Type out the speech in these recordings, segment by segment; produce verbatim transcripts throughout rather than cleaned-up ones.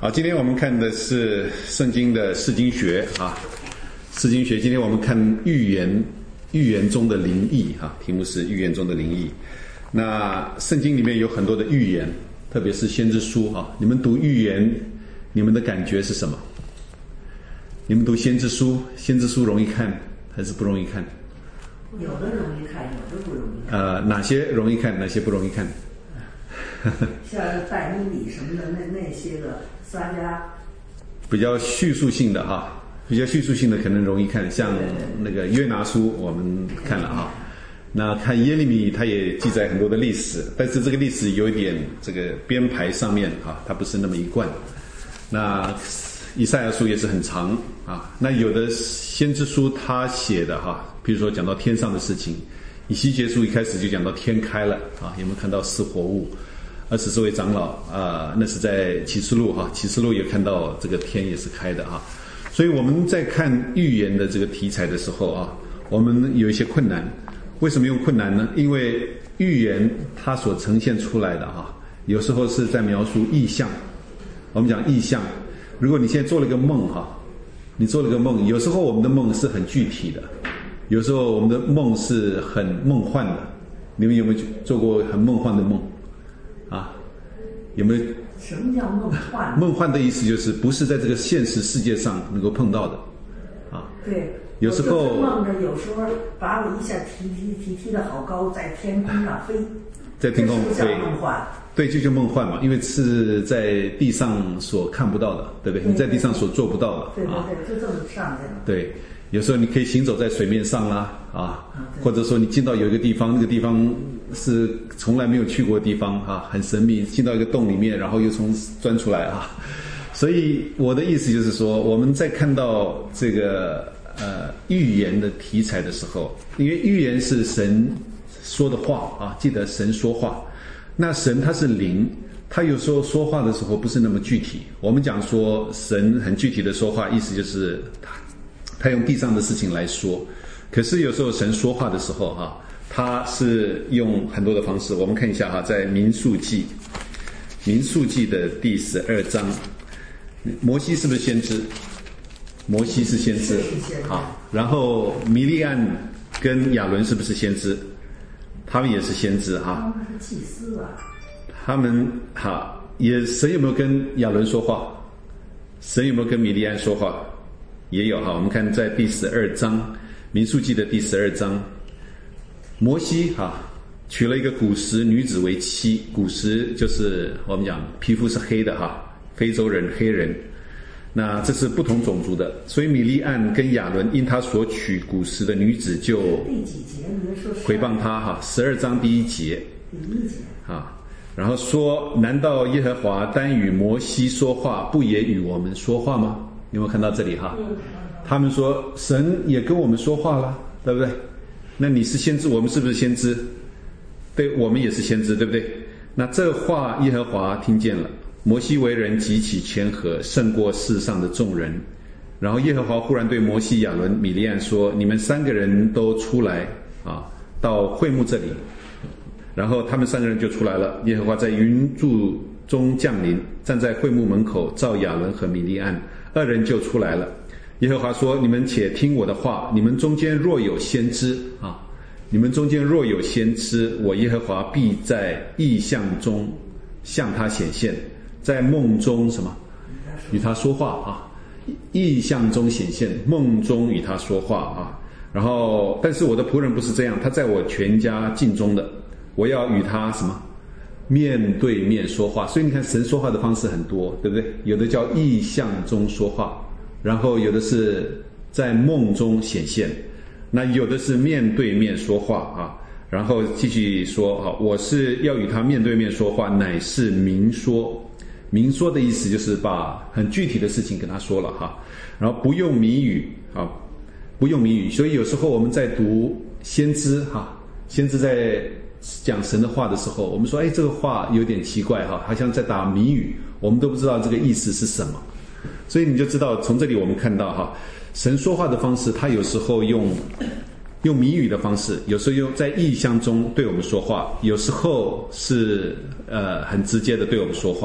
好，今天我们看的是圣经的释经学啊，释经学。今天我们看预言，预言中的灵异啊，题目是预言中的灵异。那圣经里面有很多的预言，特别是先知书啊。你们读预言，你们的感觉是什么？你们读先知书，先知书容易看还是不容易看？ 有的容易看，有的不容易看。 呃，哪些容易看，哪些不容易看？ 像但以理什么的，那那些个撒迦， 比较叙述性的哈，比较叙述性的可能容易看，像那个约拿书我们看了哈。那看耶利米，他也记载很多的历史，但是这个历史有一点这个编排上面啊，它不是那么一贯。那以赛亚书也是很长啊。那有的先知书他写的哈，比如说讲到天上的事情，以西结书一开始就讲到天开了啊，有没有看到四活物？二十四位长老啊、呃，那是在启示录哈，启示录也看到这个天也是开的哈。所以我们在看预言的这个题材的时候啊，我们有一些困难。为什么用困难呢？因为预言它所呈现出来的哈，有时候是在描述意象。我们讲意象，如果你现在做了个梦哈，你做了个梦，有时候我们的梦是很具体的，有时候我们的梦是很梦幻的。你们有没有做过很梦幻的梦？啊，有没有？ 什么叫梦幻？ 梦幻的意思就是不是在这个现实世界上能够碰到的，啊。 对。 有时候梦着，有时候把我一下提提提提得好高，在天空上飞。 在天空飞。 这是叫梦幻。 对，就叫梦幻嘛，因为是在地上所看不到的，对不对？ 对对对， 你在地上所做不到的。 对对对，啊、就这么上去了。 对。有时候你可以行走在水面上啦，啊，或者说你进到有一个地方，那个地方是从来没有去过的地方啊，很神秘，进到一个洞里面，然后又从钻出来啊。所以我的意思就是说，我们在看到这个呃预言的题材的时候，因为预言是神说的话啊，记得神说话，那神他是灵，他有时候说话的时候不是那么具体。我们讲说神很具体的说话，意思就是他。他用地上的事情来说，可是有时候神说话的时候哈、啊，他是用很多的方式。我们看一下哈，在民数记，民数记的第十二章，摩西是不是先知？摩西是先知，好。然后米利暗跟亚伦是不是先知？他们也是先知哈。 他们是祭司啊。 他们哈也神有没有跟亚伦说话？神有没有跟米利暗说话？也有哈，我们看在第十二章，民数记的第十二章，摩西哈娶了一个古时女子为妻，古时就是我们讲皮肤是黑的哈，非洲人黑人，那这是不同种族的，所以米利暗跟亚伦因他所娶古时的女子就诽谤他哈，十二章第一节， 第一节啊，然后说，难道耶和华单与摩西说话，不也与我们说话吗？有没有看到这里哈？他们说神也跟我们说话了，对不对？那你是先知，我们是不是先知？对，我们也是先知，对不对？那这话耶和华听见了。摩西为人极其谦和，胜过世上的众人。然后耶和华忽然对摩西、亚伦、米利暗说：“你们三个人都出来啊，到会幕这里。”然后他们三个人就出来了。耶和华在云柱中降临，站在会幕门口，召亚伦和米利暗。二人就出来了。耶和华说：“你们且听我的话，你们中间若有先知啊，你们中间若有先知，我耶和华必在异象中向他显现，在梦中什么与他说话啊？异象中显现，梦中与他说话啊。然后，但是我的仆人不是这样，他在我全家境中的，我要与他什么？”面对面说话，所以你看神说话的方式很多，对不对？有的叫意象中说话，然后有的是在梦中显现，那有的是面对面说话啊。然后继续说啊，我是要与他面对面说话，乃是明说。明说的意思就是把很具体的事情跟他说了哈，然后不用谜语啊，不用谜语。所以有时候我们在读先知哈，先知在讲神的话的时候，我们说，哎，这个话有点奇怪哈，好像在打谜语，我们都不知道这个意思是什么。所以你就知道，从这里我们看到哈，神说话的方式，他有时候用用谜语的方式，有时候用在意象中对我们说话，有时候是呃很直接的对我们说话。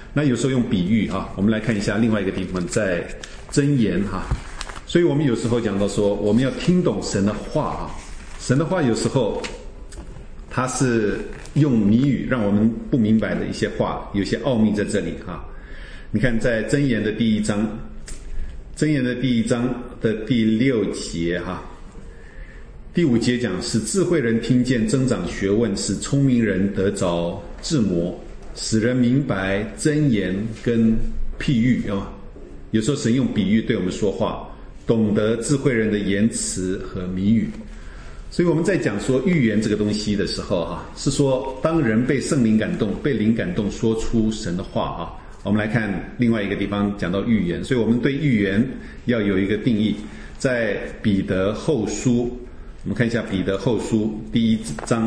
那有时候用比喻啊，我们来看一下另外一个地方，在箴言哈。所以我们有时候讲到说，我们要听懂神的话啊，神的话有时候它是用谜语让我们不明白的一些话，有些奥秘在这里哈。你看在箴言的第一章，箴言的第一章的第六节哈，第五节讲，使智慧人听见增长学问，使聪明人得着智谋，使人明白箴言跟譬喻啊。有时候神用比喻对我们说话，懂得智慧人的言辞和谜语。所以我们在讲说预言这个东西的时候哈，是说当人被圣灵感动，被灵感动说出神的话啊。我们来看另外一个地方讲到预言，所以我们对预言要有一个定义，在彼得后书，我们看一下彼得后书第一章。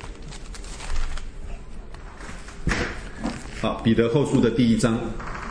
好，彼得后书的第一章，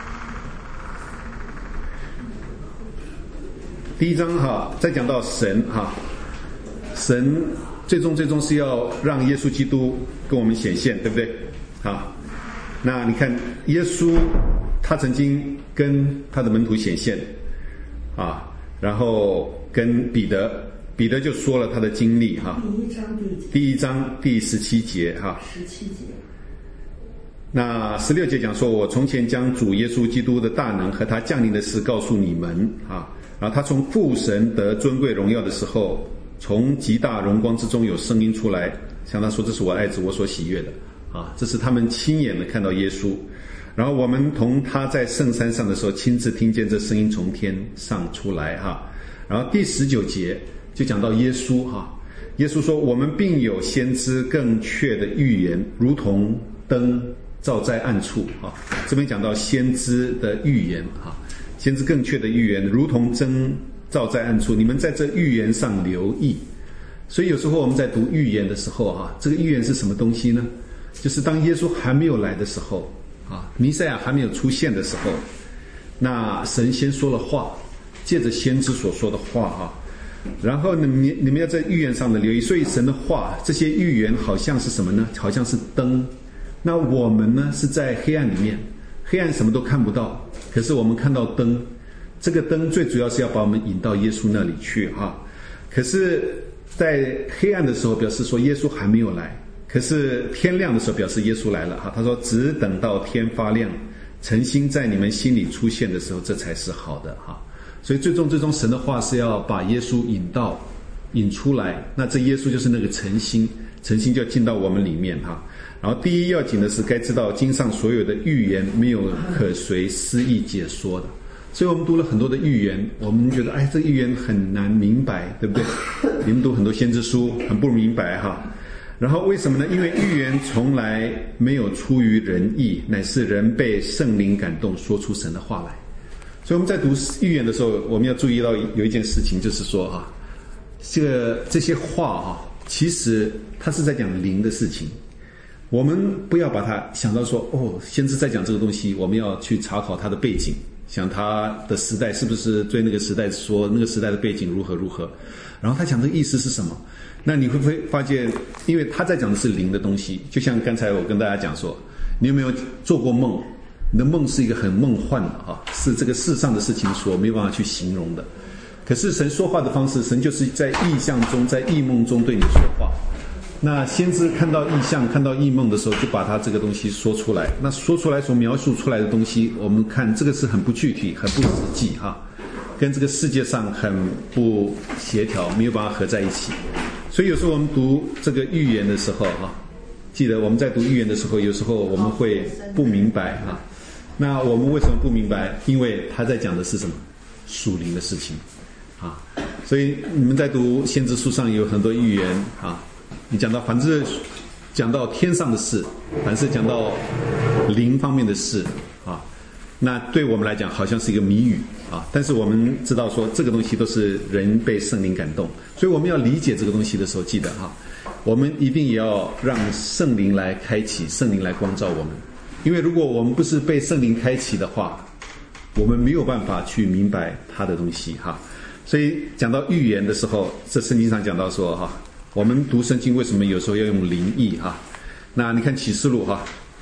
第一章哈，在讲到神哈，神最终最终是要让耶稣基督跟我们显现，对不对？好，那你看耶稣他曾经跟他的门徒显现啊，然后跟彼得，彼得就说了他的经历哈。 第一章第第一章第十七节哈。 十七节。 那十六节讲说，我从前将主耶稣基督的大能和他降临的事告诉你们啊。然后他从父神得尊贵荣耀的时候，从极大荣光之中有声音出来，向他说，这是我爱子，我所喜悦的啊。这是他们亲眼的看到耶稣。然后我们同他在圣山上的时候，亲自听见这声音从天上出来哈。然后第十九节就讲到耶稣哈，耶稣说，我们并有先知更确的预言，如同灯照在暗处啊。这边讲到先知的预言啊，先知更确的预言，如同灯照在暗处，你们在这预言上留意。所以有时候我们在读预言的时候啊，这个预言是什么东西呢？就是当耶稣还没有来的时候啊，弥赛亚还没有出现的时候，那神先说了话，借着先知所说的话啊，然后你们你们要在预言上的留意。所以神的话，这些预言好像是什么呢？好像是灯。那我们呢是在黑暗里面，黑暗什么都看不到，可是我们看到灯，这个灯最主要是要把我们引到耶稣那里去哈。可是在黑暗的时候表示说耶稣还没有来，可是天亮的时候表示耶稣来了哈。他说只等到天发亮，晨星在你们心里出现的时候，这才是好的哈。所以最终最终神的话是要把耶稣引到引出来，那这耶稣就是那个晨星，晨星就进到我们里面哈。然后第一要紧的是，该知道经上所有的预言没有可随私意解说的。所以我们读了很多的预言，我们觉得哎，这个预言很难明白，对不对？你们读很多先知书很不明白哈。然后为什么呢？因为预言从来没有出于人意，乃是人被圣灵感动说出神的话来。所以我们在读预言的时候，我们要注意到有一件事情，就是说哈，这个这些话哈，其实它是在讲灵的事情。我们不要把它想到说哦，先知在讲这个东西，我们要去查考它的背景，想他的时代是不是对那个时代说那个时代的背景如何如何，然后他讲的意思是什么。那你会不会发现，因为他在讲的是灵的东西，就像刚才我跟大家讲说，你有没有做过梦？你的梦是一个很梦幻的啊，是这个世上的事情所没有办法去形容的。可是神说话的方式，神就是在异象中，在异梦中对你说话。那先知看到异象看到异梦的时候，就把他这个东西说出来。那说出来所描述出来的东西，我们看这个是很不具体很不实际哈，跟这个世界上很不协调，没有办法合在一起。所以有时候我们读这个预言的时候哈，记得我们在读预言的时候，有时候我们会不明白哈。那我们为什么不明白？因为他在讲的是什么？属灵的事情啊。所以你们在读先知书上有很多预言啊，你讲到凡是讲到天上的事，凡是讲到灵方面的事啊，那对我们来讲好像是一个谜语啊。但是我们知道说这个东西都是人被圣灵感动，所以我们要理解这个东西的时候，记得哈，我们一定也要让圣灵来开启，圣灵来光照我们。因为如果我们不是被圣灵开启的话，我们没有办法去明白他的东西哈。所以讲到预言的时候，这圣经上讲到说哈，我们读圣经为什么有时候要用灵意哈？那你看启示录哈，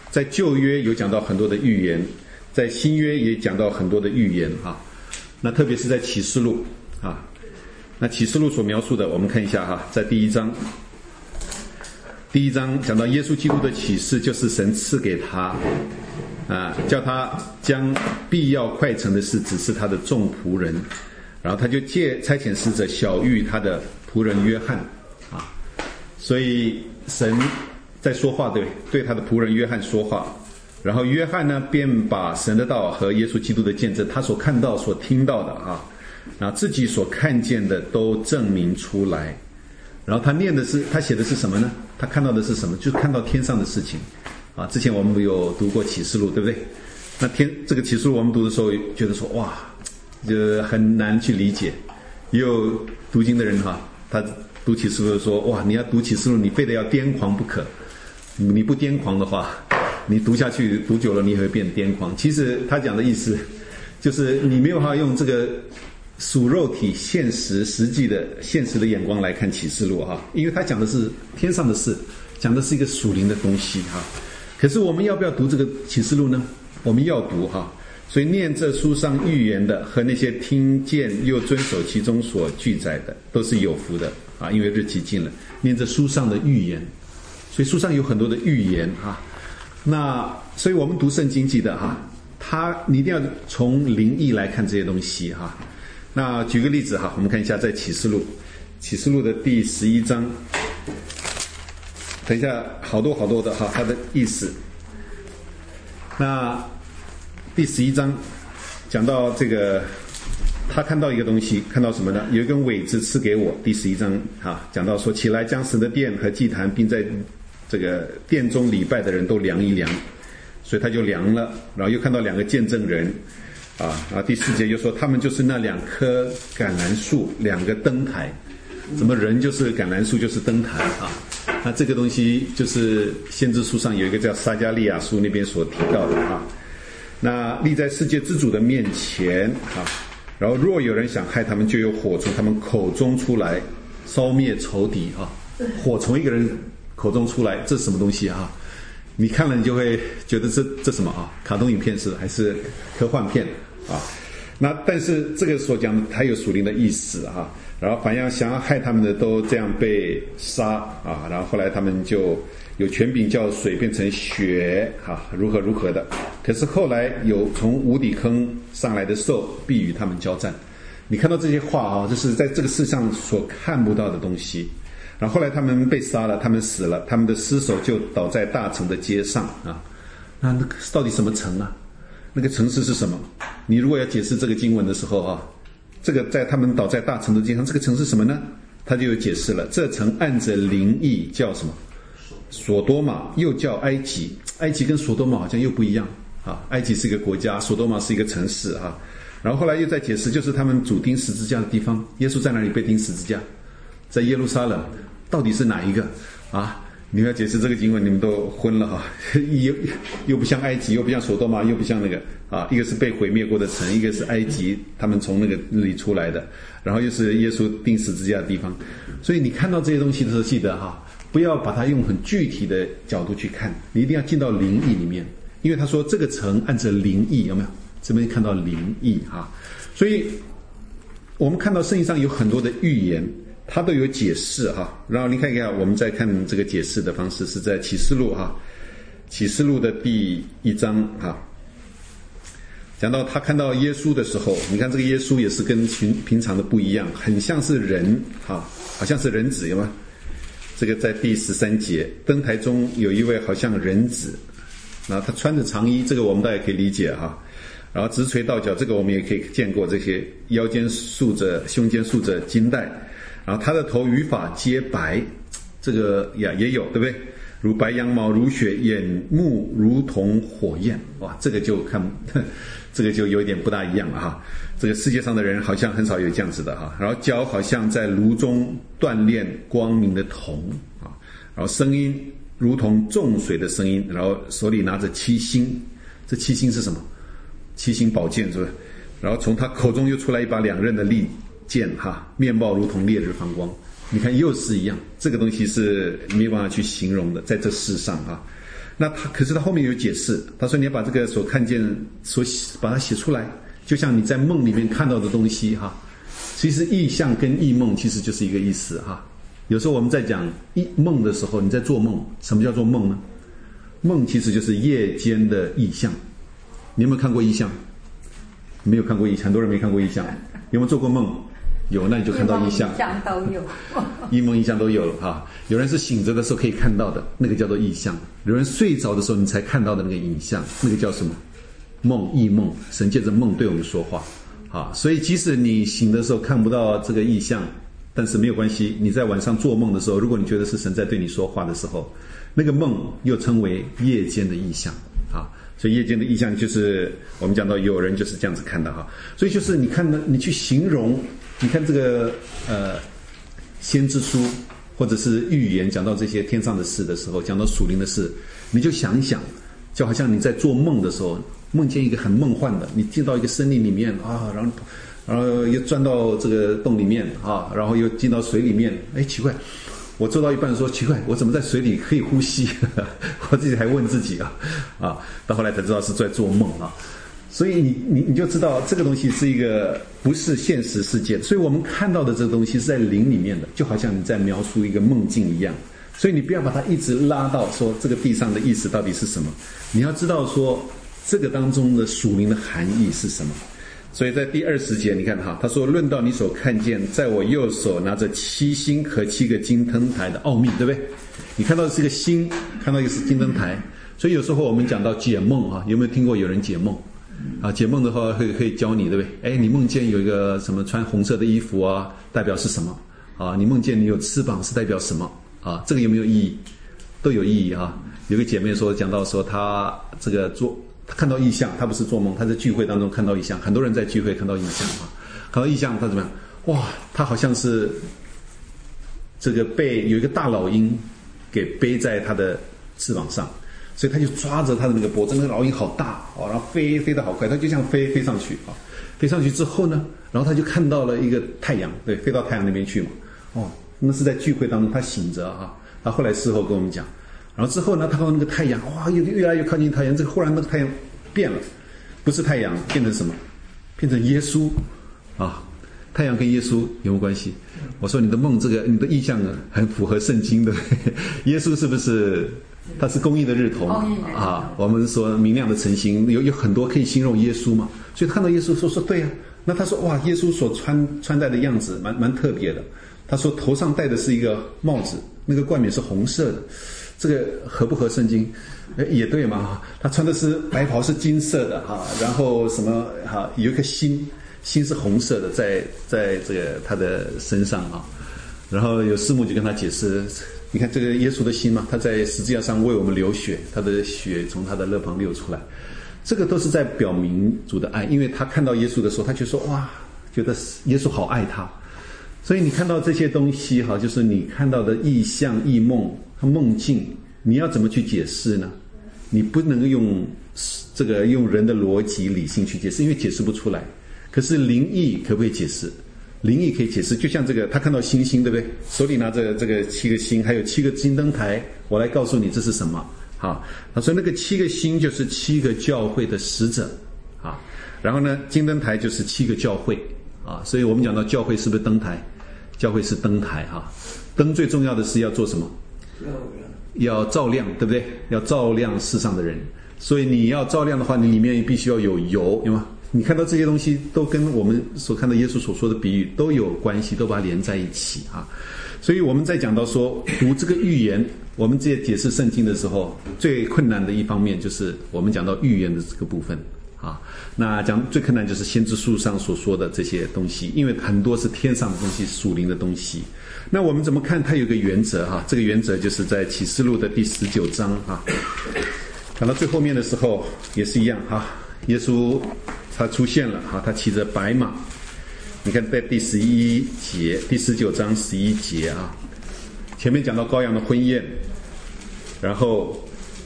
在旧约有讲到很多的预言，在新约也讲到很多的预言啊。那特别是在启示录啊，那启示录所描述的，我们看一下哈，在第一章，第一章讲到耶稣基督的启示，就是神赐给他啊，叫他将必要快成的事指示他的众仆人，然后他就借差遣使者晓谕他的仆人约翰啊，所以神在说话，对对他的仆人约翰说话。然后约翰呢，便把神的道和耶稣基督的见证，他所看到、所听到的啊，然后自己所看见的都证明出来。然后他念的是，他写的是什么呢？他看到的是什么？就是看到天上的事情啊。之前我们有读过启示录，对不对？那天这个启示录我们读的时候，觉得说哇，就很难去理解。也有读经的人哈，他读启示录说哇，你要读启示录，你非得要癫狂不可。你不癫狂的话，你读下去读久了你也会变癫狂。其实他讲的意思就是你没有办法用这个属肉体现实实际的现实的眼光来看启示录哈，因为他讲的是天上的事，讲的是一个属灵的东西哈。可是我们要不要读这个启示录呢？我们要读哈。所以念这书上预言的和那些听见又遵守其中所记载的都是有福的啊，因为日期近了。念这书上的预言，所以书上有很多的预言哈。那所以我们读圣经记得哈，它你一定要从灵意来看这些东西哈。那举个例子哈，我们看一下在启示录，启示录的第十一章，等一下好多好多的哈，它的意思。那第十一章讲到这个，他看到一个东西，看到什么呢？有一根苇子赐给我。第十一章哈，讲到说起来将神的殿和祭坛，并在这个殿中礼拜的人都量一量，所以他就量了，然后又看到两个见证人啊，然后第四节又说他们就是那两棵橄榄树，两个灯台。怎么人就是橄榄树就是灯台啊？那这个东西就是先知书上有一个叫撒迦利亚书那边所提到的啊。那立在世界之主的面前啊，然后若有人想害他们，就有火从他们口中出来，烧灭仇敌啊。火从一个人口中出来，这是什么东西啊？你看了你就会觉得这这什么啊？卡通影片是还是科幻片啊？那但是这个所讲的还有属灵的意思啊。然后凡要想要害他们的都这样被杀啊，然后后来他们就有权柄叫水变成血啊，如何如何的。可是后来有从无底坑上来的兽必与他们交战。你看到这些话啊，就是在这个世上所看不到的东西。然后后来他们被杀了，他们死了，他们的尸首就倒在大城的街上啊。那那个到底什么城啊？那个城市是什么？你如果要解释这个经文的时候啊，这个在他们倒在大城的街上，这个城是什么呢？他就有解释了，这城按着灵意叫什么？索多玛，又叫埃及。埃及跟索多玛好像又不一样啊。埃及是一个国家，索多玛是一个城市啊。然后后来又在解释，就是他们主钉十字架的地方。耶稣在哪里被钉十字架？在耶路撒冷。到底是哪一个啊？你们要解释这个经文，你们都昏了哈。又又不像埃及，又不像索多玛，又不像那个啊，一个是被毁灭过的城，一个是埃及，他们从那个那里出来的，然后又是耶稣钉十字架的地方。所以你看到这些东西的时候，记得哈，不要把它用很具体的角度去看，你一定要进到灵意里面，因为他说这个城按着灵意，有没有？这边看到灵意哈，所以我们看到圣经上有很多的预言。他都有解释哈，然后你看一看，我们再看这个解释的方式是在启示录哈，启示录的第一章哈，讲到他看到耶稣的时候，你看这个耶稣也是跟平平常的不一样，很像是人哈，好像是人子，有吗？这个在第十三节，灯台中有一位好像人子，然后他穿着长衣，这个我们大家可以理解哈。然后直垂到脚，这个我们也可以见过，这些腰间束着，胸间束着金带。然后他的头与发皆白，这个呀也有，对不对？如白羊毛，如雪，眼目如同火焰。哇，这个就看，这个就有一点不大一样了哈。这个世界上的人好像很少有这样子的哈。然后脚好像在炉中锻炼光明的铜啊。然后声音如同重水的声音。然后手里拿着七星，这七星是什么？七星宝剑是不是？然后从他口中又出来一把两刃的利剑哈，面貌如同烈日放光。你看又是一样，这个东西是没办法去形容的，在这世上哈。 那他可是他后面有解释，他说你要把这个所看见所把它写出来，就像你在梦里面看到的东西哈。其实异象跟异梦其实就是一个意思哈。有时候我们在讲异梦的时候，你在做梦，什么叫做梦呢？梦其实就是夜间的异象。你有没有看过异象？没有看过异象，很多人没看过异象。有没有做过梦？有，那你就看到异象。 异象都有， 异梦异象都有了哈。有人是醒着的时候可以看到的，那个叫做异象；有人睡着的时候你才看到的那个影像，那个叫什么？梦，异梦。神借着梦对我们说话。啊，所以即使你醒的时候看不到这个异象，但是没有关系。你在晚上做梦的时候，如果你觉得是神在对你说话的时候，那个梦又称为夜间的异象啊。所以夜间的异象就是我们讲到有人就是这样子看的哈。所以就是你看呢，你去形容，你看这个呃先知书或者是预言讲到这些天上的事的时候，讲到属灵的事，你就想一想，就好像你在做梦的时候。梦见一个很梦幻的，你进到一个森林里面啊，然后，然后又钻到这个洞里面啊，然后又进到水里面。哎，奇怪，我做到一半说奇怪，我怎么在水里可以呼吸？我自己还问自己啊，啊，到后来才知道是在做梦啊。所以你你你就知道这个东西是一个不是现实世界，所以我们看到的这个东西是在灵里面的，就好像你在描述一个梦境一样。所以你不要把它一直拉到说这个地上的意思到底是什么，你要知道说。这个当中的属灵的含义是什么？所以在第二十节，你看哈，他说：“论到你所看见，在我右手拿着七星和七个金灯台的奥秘，对不对？你看到的是个星，看到一个是金灯台。所以有时候我们讲到解梦啊，有没有听过有人解梦？啊，解梦的话会可以教你，对不对？哎，你梦见有一个什么穿红色的衣服啊，代表是什么？啊，你梦见你有翅膀是代表什么？啊，这个有没有意义？都有意义啊。有个姐妹说，讲到说她这个做。”他看到异象，他不是做梦，他在聚会当中看到异象。很多人在聚会看到异象啊，看到异象，他怎么样？哇，他好像是这个被有一个大老鹰给背在他的翅膀上，所以他就抓着他的那个脖子，那个老鹰好大哦，然后飞飞得好快，他就这样飞飞上去啊，飞上去之后呢，然后他就看到了一个太阳，对，飞到太阳那边去嘛。哦，那是在聚会当中，他醒着啊，他后来事后跟我们讲。然后之后呢，他看到那个太阳，哇，越越来越靠近太阳。这个忽然那个太阳变了，不是太阳，变成什么？变成耶稣啊！太阳跟耶稣有没有关系？我说你的梦，这个你的意象很符合圣经的。耶稣是不是？他是公义的日头嘛？啊，我们说明亮的晨星，有有很多可以形容耶稣嘛。所以看到耶稣说说对啊。那他说哇，耶稣所穿穿戴的样子蛮蛮特别的。他说头上戴的是一个帽子，那个冠冕是红色的。这个合不合圣经？哎，也对嘛。他穿的是白袍，是金色的哈，然后什么哈，有一颗心，心是红色的，在在这个他的身上啊。然后有师母就跟他解释，你看这个耶稣的心嘛，他在十字架上为我们流血，他的血从他的肋旁流出来，这个都是在表明主的爱。因为他看到耶稣的时候，他就说哇，觉得耶稣好爱他。所以你看到这些东西哈，就是你看到的异象、异梦。梦境，你要怎么去解释呢？你不能用这个用人的逻辑、理性去解释，因为解释不出来。可是灵异可不可以解释？灵异可以解释，就像这个，他看到星星，对不对？手里拿着这个七个星，还有七个金灯台，我来告诉你这是什么。好，他说那个七个星就是七个教会的使者啊，然后呢，金灯台就是七个教会啊，所以我们讲到教会是不是灯台？教会是灯台哈，灯最重要的是要做什么？要照亮，对不对？要照亮世上的人，所以你要照亮的话，你里面必须要有油，有吗？你看到这些东西都跟我们所看到耶稣所说的比喻都有关系，都把它连在一起啊。所以我们在讲到说读这个预言，我们这些解释圣经的时候，最困难的一方面就是我们讲到预言的这个部分啊。那讲最困难就是先知书上所说的这些东西，因为很多是天上的东西，属灵的东西。那我们怎么看？它有个原则哈，这个原则就是在启示录的第十九章哈，讲到最后面的时候也是一样哈，耶稣他出现了哈，他骑着白马，你看在第十一节，第十九章十一节啊，前面讲到羔羊的婚宴，然后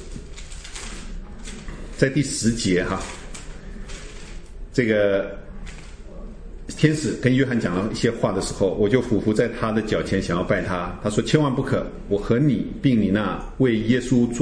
在第十节哈，这个天使跟约翰讲了一些话的时候，我就俯伏在他的脚前，想要拜他。他说：“千万不可！我和你并你那为耶稣做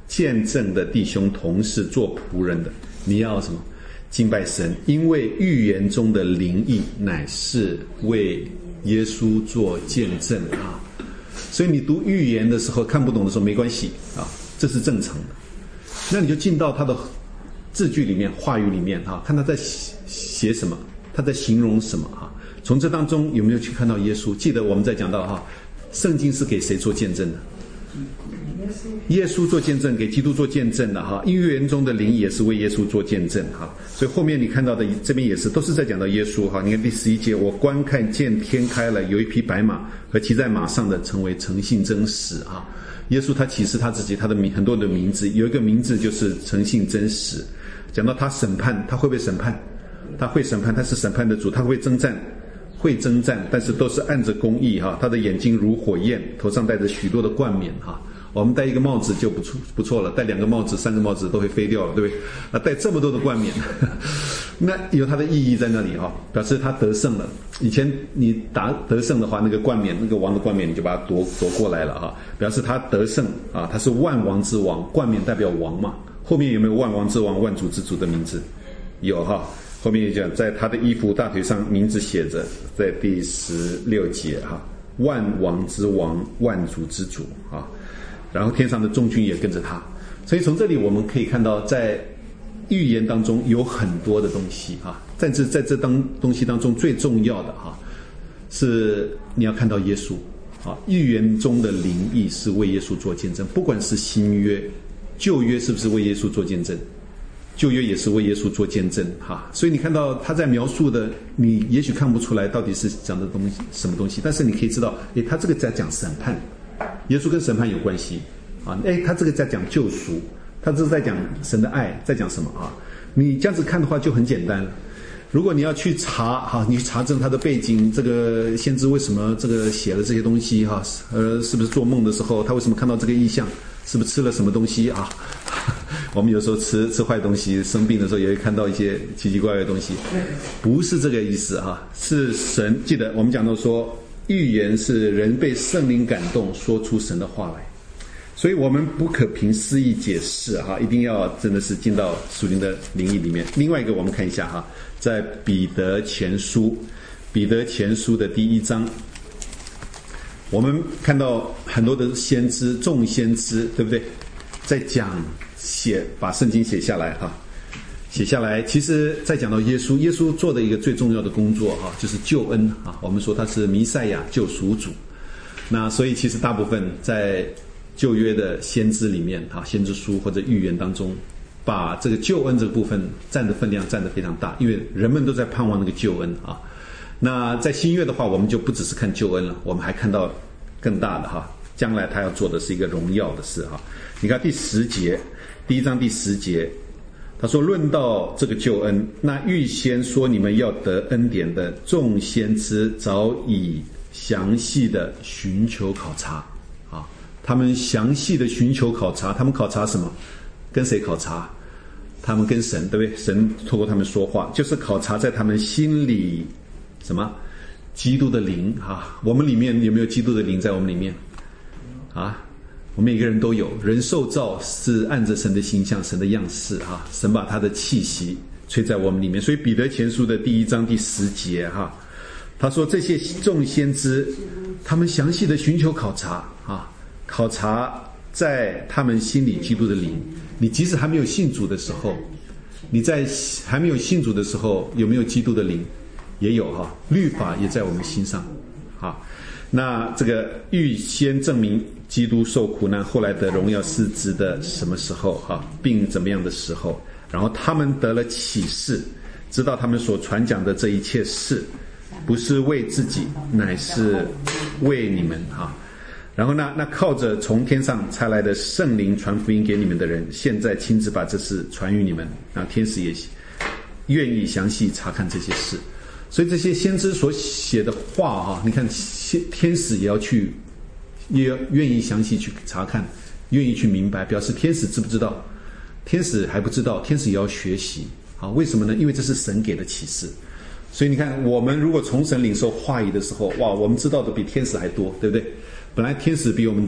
见证的弟兄同事做仆人的，你要什么？敬拜神，因为预言中的灵意乃是为耶稣做见证啊。所以你读预言的时候看不懂的时候没关系啊，这是正常的。那你就进到他的字句里面、话语里面啊，看他在写什么，他在形容什么啊。从这当中有没有去看到耶稣？记得我们在讲到哈，圣经是给谁做见证的？耶稣做见证，给基督做见证的哈。预言中的灵也是为耶稣做见证哈。所以后面你看到的这边也是，都是在讲到耶稣哈。你看第十一节，我观看见天开了，有一匹白马和骑在马上的，成为诚信真实啊。耶稣他启示他自己，他的名很多的名字，有一个名字就是诚信真实。讲到他审判，他会不会审判？他会审判，他是审判的主，他会征战。会征战，但是都是按着公义哈。他的眼睛如火焰，头上戴着许多的冠冕哈。我们戴一个帽子就不错不错了，戴两个帽子、三个帽子都会飞掉了，对不对？那戴这么多的冠冕，那有它的意义在那里哈，表示他得胜了。以前你打得胜的话，那个冠冕，那个王的冠冕，你就把它夺夺过来了哈，表示他得胜啊，他是万王之王，冠冕代表王嘛。后面有没有万王之王、万主之主的名字？有哈。后面也讲，在他的衣服大腿上名字写着，在第十六节哈，万王之王，万主之主啊。然后天上的众军也跟着他，所以从这里我们可以看到，在预言当中有很多的东西啊。在这在这当东西当中最重要的哈，是你要看到耶稣啊。预言中的灵意是为耶稣做见证，不管是新约、旧约，是不是为耶稣做见证？旧约也是为耶稣做见证哈，所以你看到他在描述的，你也许看不出来到底是讲的东西什么东西，但是你可以知道，诶，他这个在讲审判，耶稣跟审判有关系啊，诶，他这个在讲救赎，他这是在讲神的爱，在讲什么啊？你这样子看的话就很简单了。如果你要去查哈，你去查证他的背景，这个先知为什么这个写了这些东西哈？呃，是不是做梦的时候他为什么看到这个异象？是不是吃了什么东西啊？我们有时候吃吃坏东西，生病的时候也会看到一些奇奇怪怪的东西，不是这个意思啊，是神。记得我们讲到说，预言是人被圣灵感动说出神的话来，所以我们不可凭私意解释哈，一定要真的是进到属灵的灵意里面。另外一个我们看一下哈，在彼得前书，彼得前书的第一章。我们看到很多的先知，众先知，对不对？在讲写，把圣经写下来哈，写下来。其实，在讲到耶稣，耶稣做的一个最重要的工作哈，就是救恩啊。我们说他是弥赛亚，救赎主。那所以，其实大部分在旧约的先知里面啊，先知书或者预言当中，把这个救恩这个部分占的分量占得非常大，因为人们都在盼望那个救恩啊。那在新约的话，我们就不只是看救恩了，我们还看到更大的哈，将来他要做的是一个荣耀的事哈。你看第十节，第一章第十节，他说论到这个救恩，那预先说你们要得恩典的众先知早已详细的寻求考察啊，他们详细的寻求考察，他们考察什么？跟谁考察？他们跟神，对不对？神透过他们说话，就是考察在他们心里什么？基督的灵啊，我们里面有没有基督的灵在我们里面啊？我们每个人都有。人受造是按着神的形象、神的样式哈，神把他的气息吹在我们里面。所以彼得前书的第一章第十节哈，他说这些众先知，他们详细的寻求考察啊，考察在他们心里基督的灵。你即使还没有信主的时候，你在还没有信主的时候，有没有基督的灵？也有哈，律法也在我们心上，好，那这个预先证明基督受苦难，后来得荣耀是指的什么时候哈，并怎么样的时候？然后他们得了启示，知道他们所传讲的这一切事，不是为自己，乃是为你们哈。然后呢，那靠着从天上差来的圣灵传福音给你们的人，现在亲自把这事传于你们，那天使也愿意详细查看这些事。所以这些先知所写的话哈，你看天使也要去，也要愿意详细去查看，愿意去明白，表示天使知不知道？天使还不知道，天使也要学习啊。为什么呢？因为这是神给的启示。所以你看，我们如果从神领受话语的时候，哇，我们知道的比天使还多，对不对？本来天使比我们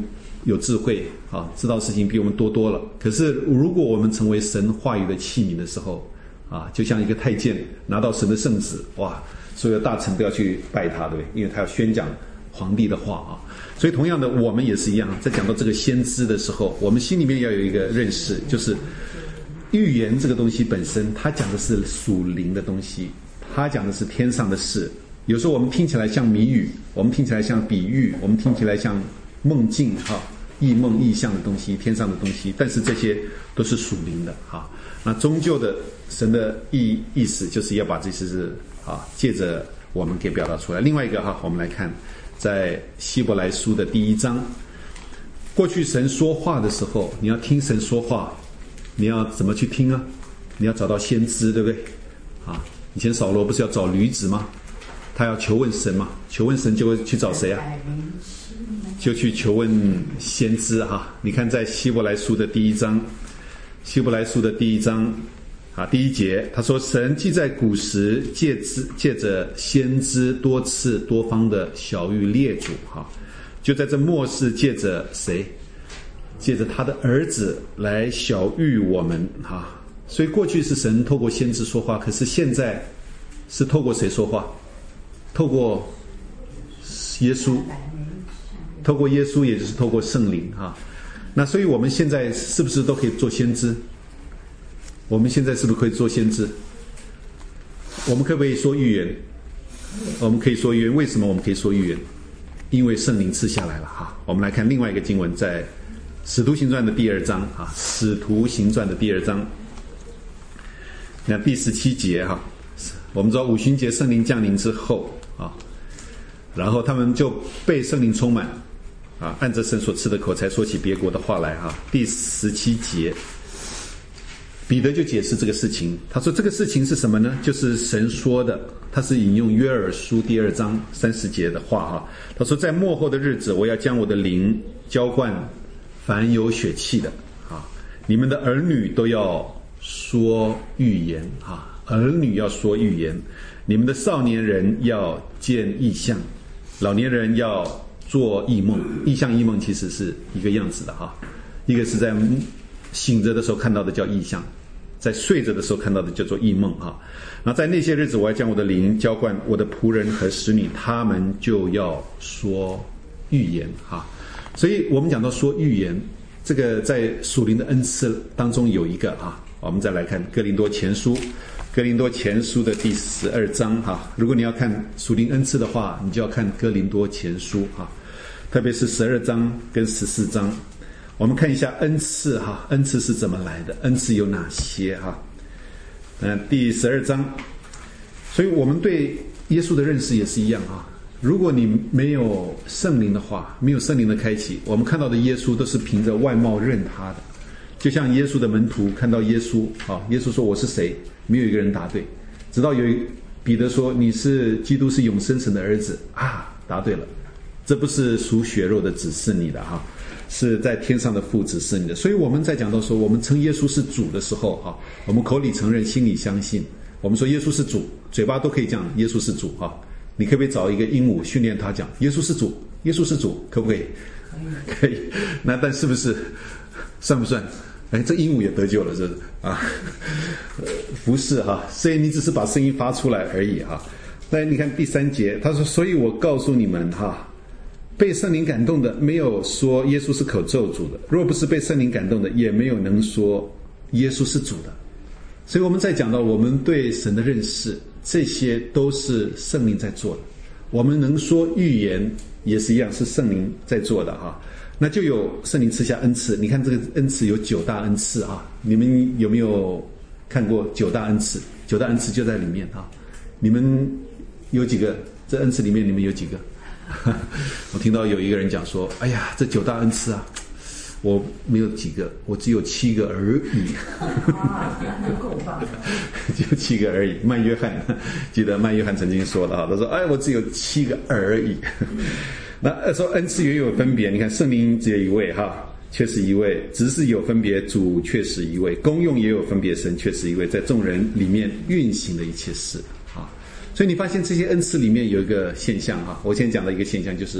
有智慧啊，知道事情比我们多多了。可是如果我们成为神话语的器皿的时候啊，就像一个太监拿到神的圣旨，哇，所有大臣都要去拜他，对不对？因为他要宣讲皇帝的话啊。所以同样的，我们也是一样，在讲到这个先知的时候，我们心里面要有一个认识，就是预言这个东西本身，它讲的是属灵的东西，它讲的是天上的事。有时候我们听起来像谜语，我们听起来像比喻，我们听起来像梦境哈、异梦异象的东西，天上的东西，但是这些都是属灵的哈。那终究的神的意意思就是要把这些是啊，借着我们给表达出来。另外一个哈，我们来看在希伯来书的第一章，过去神说话的时候，你要听神说话，你要怎么去听啊？你要找到先知，对不对？啊，以前扫罗不是要找驴子吗？他要求问神嘛，求问神就会去找谁啊？就去求问先知哈。你看在希伯来书的第一章，希伯来书的第一章啊，第一节，他说神既在古时借之借着先知多次多方的晓谕列祖哈，就在这末世借着谁？借着他的儿子来晓谕我们哈。所以过去是神透过先知说话，可是现在是透过谁说话？透过耶稣，透过耶稣，也就是透过圣灵哈。那所以我们现在是不是都可以做先知？我们现在是不是可以做先知？我们可不可以说预言？我们可以说预言。为什么我们可以说预言？因为圣灵赐下来了哈。我们来看另外一个经文，在使徒行传的第二章啊，使徒行传的第二章，那第十七节哈。我们知道五旬节圣灵降临之后啊，然后他们就被圣灵充满啊，按着神所赐的口才说起别国的话来哈。第十七节，彼得就解释这个事情，他说这个事情是什么呢？就是神说的，他是引用约珥书第二章三十节的话哈。他说在末后的日子，我要将我的灵浇灌凡有血气的啊，你们的儿女都要说预言啊。儿女要说预言，你们的少年人要见异象，老年人要做异梦。异象异梦其实是一个样子的哈，一个是在醒着的时候看到的叫异象，在睡着的时候看到的叫做异梦哈。然后在那些日子，我要将我的灵浇灌我的仆人和使女，他们就要说预言哈。所以我们讲到说预言，这个在属灵的恩赐当中有一个哈。我们再来看哥林多前书。哥林多前书的第十二章哈，如果你要看属灵恩赐的话，你就要看哥林多前书哈，特别是十二章跟十四章。我们看一下恩赐哈，恩赐是怎么来的？恩赐有哪些哈？嗯，第十二章。所以我们对耶稣的认识也是一样哈。如果你没有圣灵的话，没有圣灵的开启，我们看到的耶稣都是凭着外貌认他的。就像耶稣的门徒看到耶稣啊，耶稣说我是谁？没有一个人答对，直到有一彼得说你是基督，是永生神的儿子啊，答对了。这不是属血肉的指示你的哈，是在天上的父指示你的。所以我们在讲到说我们称耶稣是主的时候哈，我们口里承认，心里相信。我们说耶稣是主，嘴巴都可以讲耶稣是主哈。你可不可以找一个鹦鹉训练他讲耶稣是主，耶稣是主，可不可以？可以。那但是不是算不算？哎，这鹦鹉也得救了，这是啊，不是哈，所以你只是把声音发出来而已哈。那你看第三节，他说：“所以我告诉你们哈，被圣灵感动的，没有说耶稣是可咒诅的；若不是被圣灵感动的，也没有能说耶稣是主的。”所以我们在讲到我们对神的认识，这些都是圣灵在做的。我们能说预言也是一样，是圣灵在做的哈。那就有圣灵赐下恩赐，你看这个恩赐有九大恩赐啊，你们有没有看过九大恩赐？九大恩赐就在里面啊，你们有几个？这恩赐里面你们有几个？我听到有一个人讲说，哎呀，这九大恩赐啊，我没有几个，我只有七个而已。 够棒， 只有七个而已。曼约翰，记得曼约翰曾经说的啊，他说，哎，我只有七个而已。那说恩赐也有分别，你看圣灵只有一位哈，确实一位；职事有分别，主确实一位；功用也有分别，神确实一位，在众人里面运行的一切事啊。所以你发现这些恩赐里面有一个现象哈，我现在讲的一个现象就是，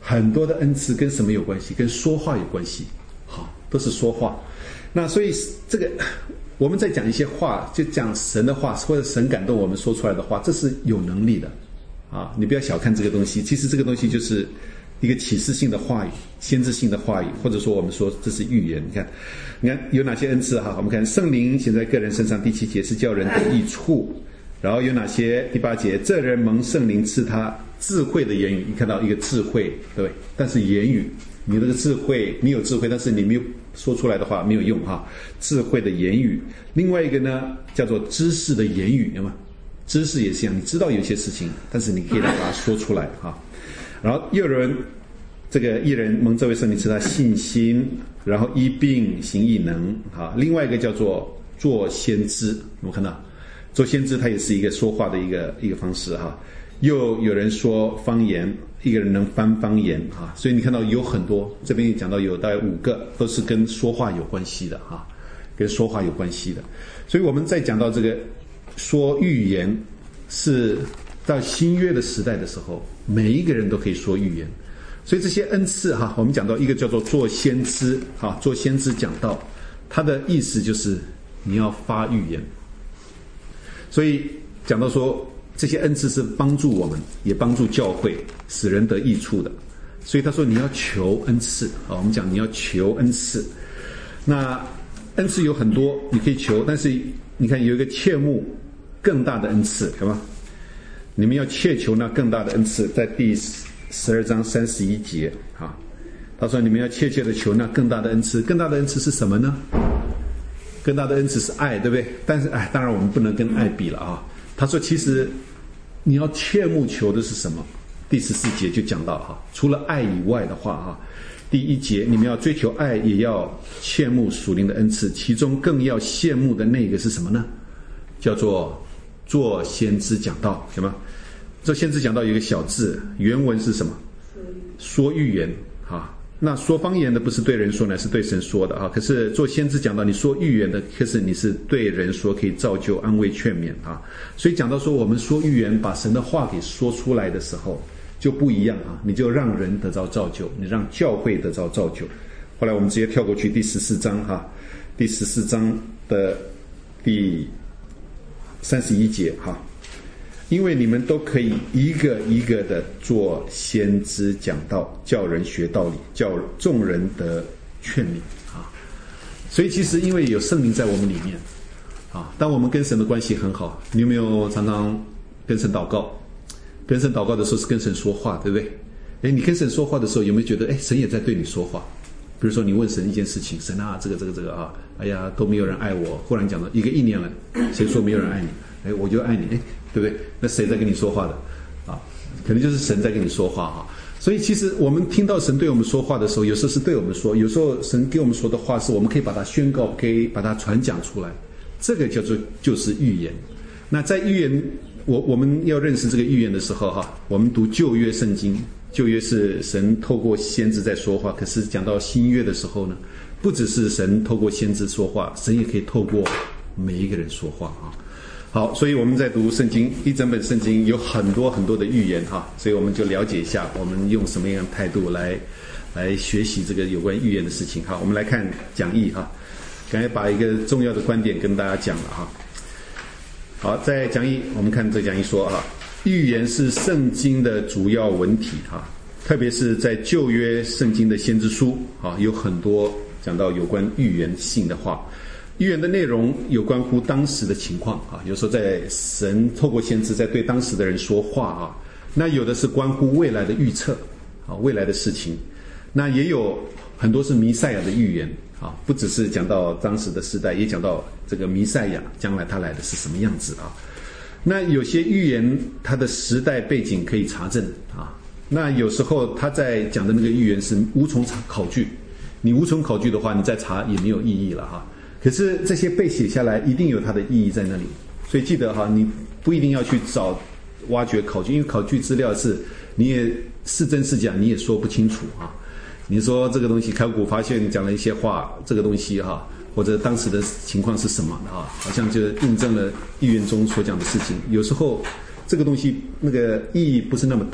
很多的恩赐跟什么有关系？跟说话有关系，好，都是说话。那所以这个我们在讲一些话，就讲神的话，或者神感动我们说出来的话，这是有能力的啊！你不要小看这个东西，其实这个东西就是一个启示性的话语，先知性的话语，或者说我们说这是预言。你看，你看有哪些恩赐哈？我们看圣灵显在个人身上，第七节是叫人得益处。然后有哪些？第八节，这人蒙圣灵赐他智慧的言语。你看到一个智慧，对不对？但是言语，你那个智慧，你有智慧，但是你没有说出来的话没有用哈。智慧的言语。另外一个呢，叫做知识的言语，有吗？知识也是一样，你知道有些事情，但是你可以把它说出来哈。然后又有人，这个一人蒙这位圣灵赐他信心，然后医病行异能哈。另外一个叫做做先知，有没有看到？做先知，他也是一个说话的一个一个方式哈。又有人说方言，一个人能翻方言哈。所以你看到有很多，这边讲到有大概五个，都是跟说话有关系的哈，跟说话有关系的。所以我们在讲到这个说预言，是到新约的时代的时候，每一个人都可以说预言。所以这些恩赐哈，我们讲到一个叫做做先知哈，做先知讲道，它的意思就是你要发预言。所以讲到说这些恩赐是帮助我们，也帮助教会，使人得益处的。所以他说你要求恩赐啊，我们讲你要求恩赐。那恩赐有很多，你可以求，但是你看有一个切慕更大的恩赐，好吗？你们要切求那更大的恩赐，在第十二章三十一节啊，他说你们要切切的求那更大的恩赐。更大的恩赐是什么呢？更大的恩赐是爱，对不对？但是哎，当然我们不能跟爱比了啊。他说其实你要切慕求的是什么？第十四节就讲到哈，除了爱以外的话哈，第一节你们要追求爱，也要切慕属灵的恩赐，其中更要羡慕的那个是什么呢？叫做做先知讲道，行吗？做先知讲道有一个小字，原文是什么？说预言啊。那说方言的不是对人说，乃是对神说的啊。可是做先知讲到你说预言的，可是你是对人说，可以造就、安慰、劝勉啊。所以讲到说我们说预言，把神的话给说出来的时候，就不一样啊。你就让人得着造就，你让教会得着造就。后来我们直接跳过去第十四章哈，第十四章的第三十一节哈。因为你们都可以一个一个的做先知讲道，叫人学道理，叫众人得劝勉啊。所以其实因为有圣灵在我们里面啊，当我们跟神的关系很好，你有没有常常跟神祷告？跟神祷告的时候是跟神说话，对不对？哎，你跟神说话的时候有没有觉得，哎，神也在对你说话？比如说你问神一件事情，神啊，这个这个这个啊，哎呀，都没有人爱我。忽然讲到一个一年了，谁说没有人爱你？哎，我就爱你，哎，对不对？那谁在跟你说话的啊？可能就是神在跟你说话哈。所以其实我们听到神对我们说话的时候，有时候是对我们说，有时候神给我们说的话是我们可以把它宣告，可以把它传讲出来，这个叫做就是预言。那在预言，我我们要认识这个预言的时候哈，我们读旧约圣经，旧约是神透过先知在说话，可是讲到新约的时候呢，不只是神透过先知说话，神也可以透过每一个人说话啊。好，所以我们在读圣经，一整本圣经有很多很多的预言哈，所以我们就了解一下，我们用什么样的态度来来学习这个有关预言的事情哈。我们来看讲义哈，刚才把一个重要的观点跟大家讲了哈。好，在讲义我们看这讲义说哈，预言是圣经的主要文体哈，特别是在旧约圣经的先知书啊，有很多讲到有关预言性的话。预言的内容有关乎当时的情况啊，有时候在神透过先知在对当时的人说话啊，那有的是关乎未来的预测啊，未来的事情，那也有很多是弥赛亚的预言啊，不只是讲到当时的时代，也讲到这个弥赛亚将来他来的是什么样子啊。那有些预言它的时代背景可以查证啊，那有时候他在讲的那个预言是无从考据，你无从考据的话，你再查也没有意义了哈。可是这些被写下来一定有它的意义在那里，所以记得哈，你不一定要去找挖掘考据，因为考据资料是你也是真是假你也说不清楚啊。你说这个东西考古发现讲了一些话，这个东西哈，或者当时的情况是什么啊，好像就印证了预言中所讲的事情，有时候这个东西那个意义不是那么大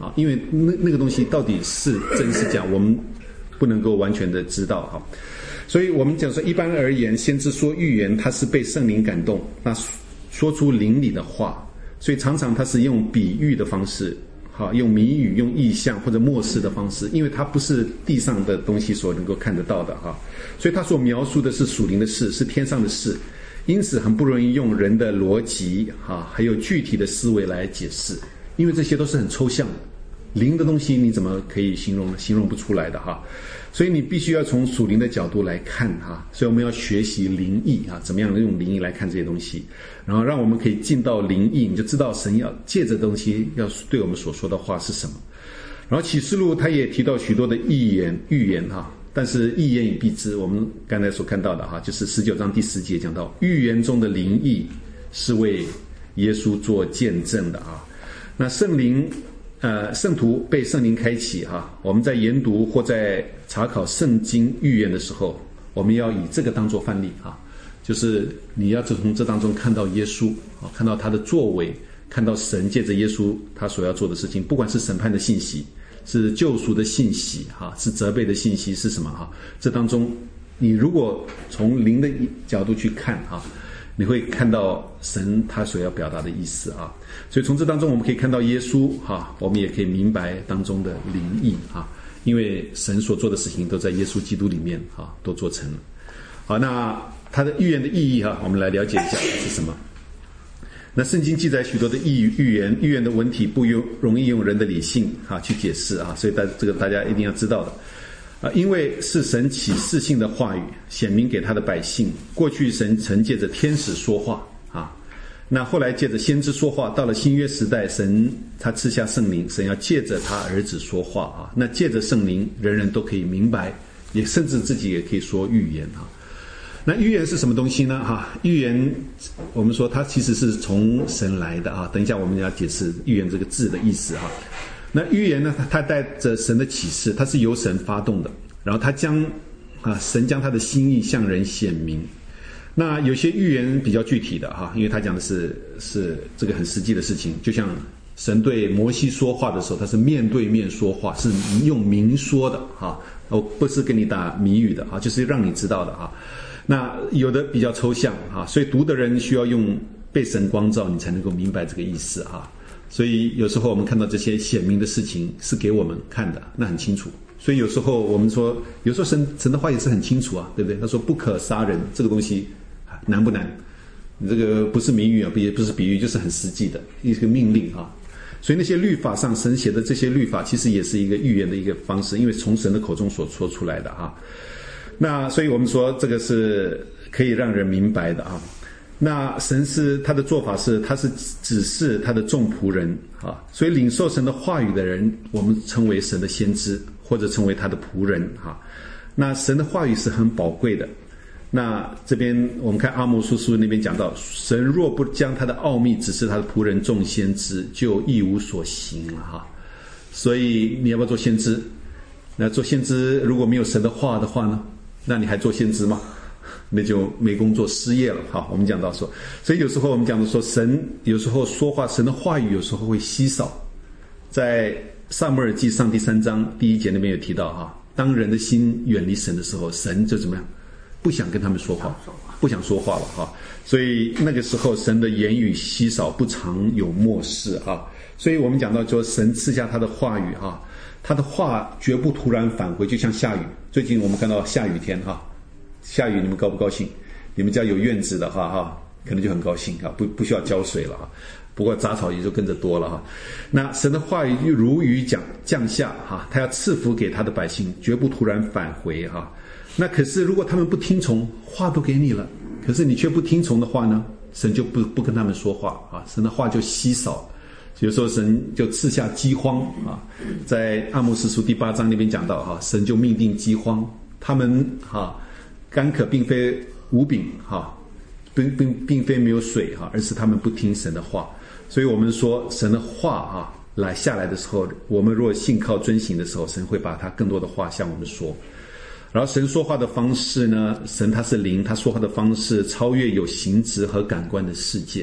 啊，因为那那个东西到底是真是假，我们不能够完全的知道哈。所以我们讲说，一般而言，先知说预言，他是被圣灵感动，那说出灵里的话，所以常常他是用比喻的方式，好，用谜语、用意象或者默示的方式，因为它不是地上的东西所能够看得到的哈，所以他所描述的是属灵的事，是天上的事，因此很不容易用人的逻辑哈，还有具体的思维来解释，因为这些都是很抽象的，灵的东西你怎么可以形容呢？形容不出来的哈。所以你必须要从属灵的角度来看哈，所以我们要学习灵意啊，怎么样用灵意来看这些东西，然后让我们可以进到灵意，你就知道神要借着东西要对我们所说的话是什么。然后启示录他也提到许多的预言预言哈，但是一言以蔽之，我们刚才所看到的哈，就是十九章第十节讲到预言中的灵意是为耶稣做见证的啊。那圣灵呃，圣徒被圣灵开启哈，我们在研读或在查考圣经预言的时候，我们要以这个当作范例哈，就是你要从这当中看到耶稣啊，看到他的作为，看到神借着耶稣他所要做的事情，不管是审判的信息，是救赎的信息哈，是责备的信息是什么哈？这当中，你如果从灵的角度去看哈，你会看到神他所要表达的意思啊，所以从这当中我们可以看到耶稣哈，我们也可以明白当中的灵意啊，因为神所做的事情都在耶稣基督里面啊，都做成了。好，那他的预言的意义哈，我们来了解一下是什么。那圣经记载许多的预预言，预言的文体不用容易用人的理性哈去解释啊，所以大这个大家一定要知道的。啊，因为是神启示性的话语显明给他的百姓，过去神曾借着天使说话啊，那后来借着先知说话，到了新约时代，神他赐下圣灵，神要借着他儿子说话啊，那借着圣灵，人人都可以明白，也甚至自己也可以说预言啊。那预言是什么东西呢？哈，预言我们说它其实是从神来的啊，等一下我们要解释预言这个字的意思哈。那预言呢，它带着神的启示，它是由神发动的，然后它将啊神将他的心意向人显明。那有些预言比较具体的哈，因为他讲的是是这个很实际的事情，就像神对摩西说话的时候，他是面对面说话，是用明说的哈，哦不是跟你打谜语的哈，就是让你知道的哈。那有的比较抽象哈，所以读的人需要用被神光照，你才能够明白这个意思哈。所以有时候我们看到这些显明的事情是给我们看的，那很清楚。所以有时候我们说，有时候神神的话也是很清楚啊，对不对？他说不可杀人，这个东西难不难？你这个不是谜语啊，也不是比喻，就是很实际的一个命令啊。所以那些律法上神写的这些律法，其实也是一个预言的一个方式，因为从神的口中所说出来的啊。那所以我们说这个是可以让人明白的啊。那神是他的做法是，他是指示他的众仆人啊，所以领受神的话语的人，我们称为神的先知，或者称为他的仆人啊。那神的话语是很宝贵的。那这边我们看阿摩司书那边讲到，神若不将他的奥秘指示他的仆人众先知，就一无所行了哈。所以你要不要做先知？那做先知如果没有神的话的话呢，那你还做先知吗？那就没工作失业了哈。我们讲到说，所以有时候我们讲到说，神有时候说话，神的话语有时候会稀少。在撒母耳记上第三章第一节那边有提到哈，当人的心远离神的时候，神就怎么样？不想跟他们说话，不想说话了哈。所以那个时候神的言语稀少，不常有默示哈。所以我们讲到说，神赐下他的话语哈，他的话绝不突然返回，就像下雨。最近我们看到下雨天哈。下雨你们高不高兴？你们家有院子的话哈，可能就很高兴啊，不不需要浇水了哈。不过杂草也就跟着多了哈。那神的话语如雨降降下哈，他要赐福给他的百姓，绝不突然返回哈。那可是如果他们不听从，话都给你了，可是你却不听从的话呢，神就不不跟他们说话啊，神的话就稀少。有时候神就赐下饥荒啊，在阿摩司书第八章那边讲到哈，神就命定饥荒，他们哈。干渴并非无饼哈，并并并非没有水哈，而是他们不听神的话。所以我们说神的话哈来下来的时候，我们若信靠遵行的时候，神会把他更多的话向我们说。然后神说话的方式呢，神他是灵，他说话的方式超越有形质和感官的世界，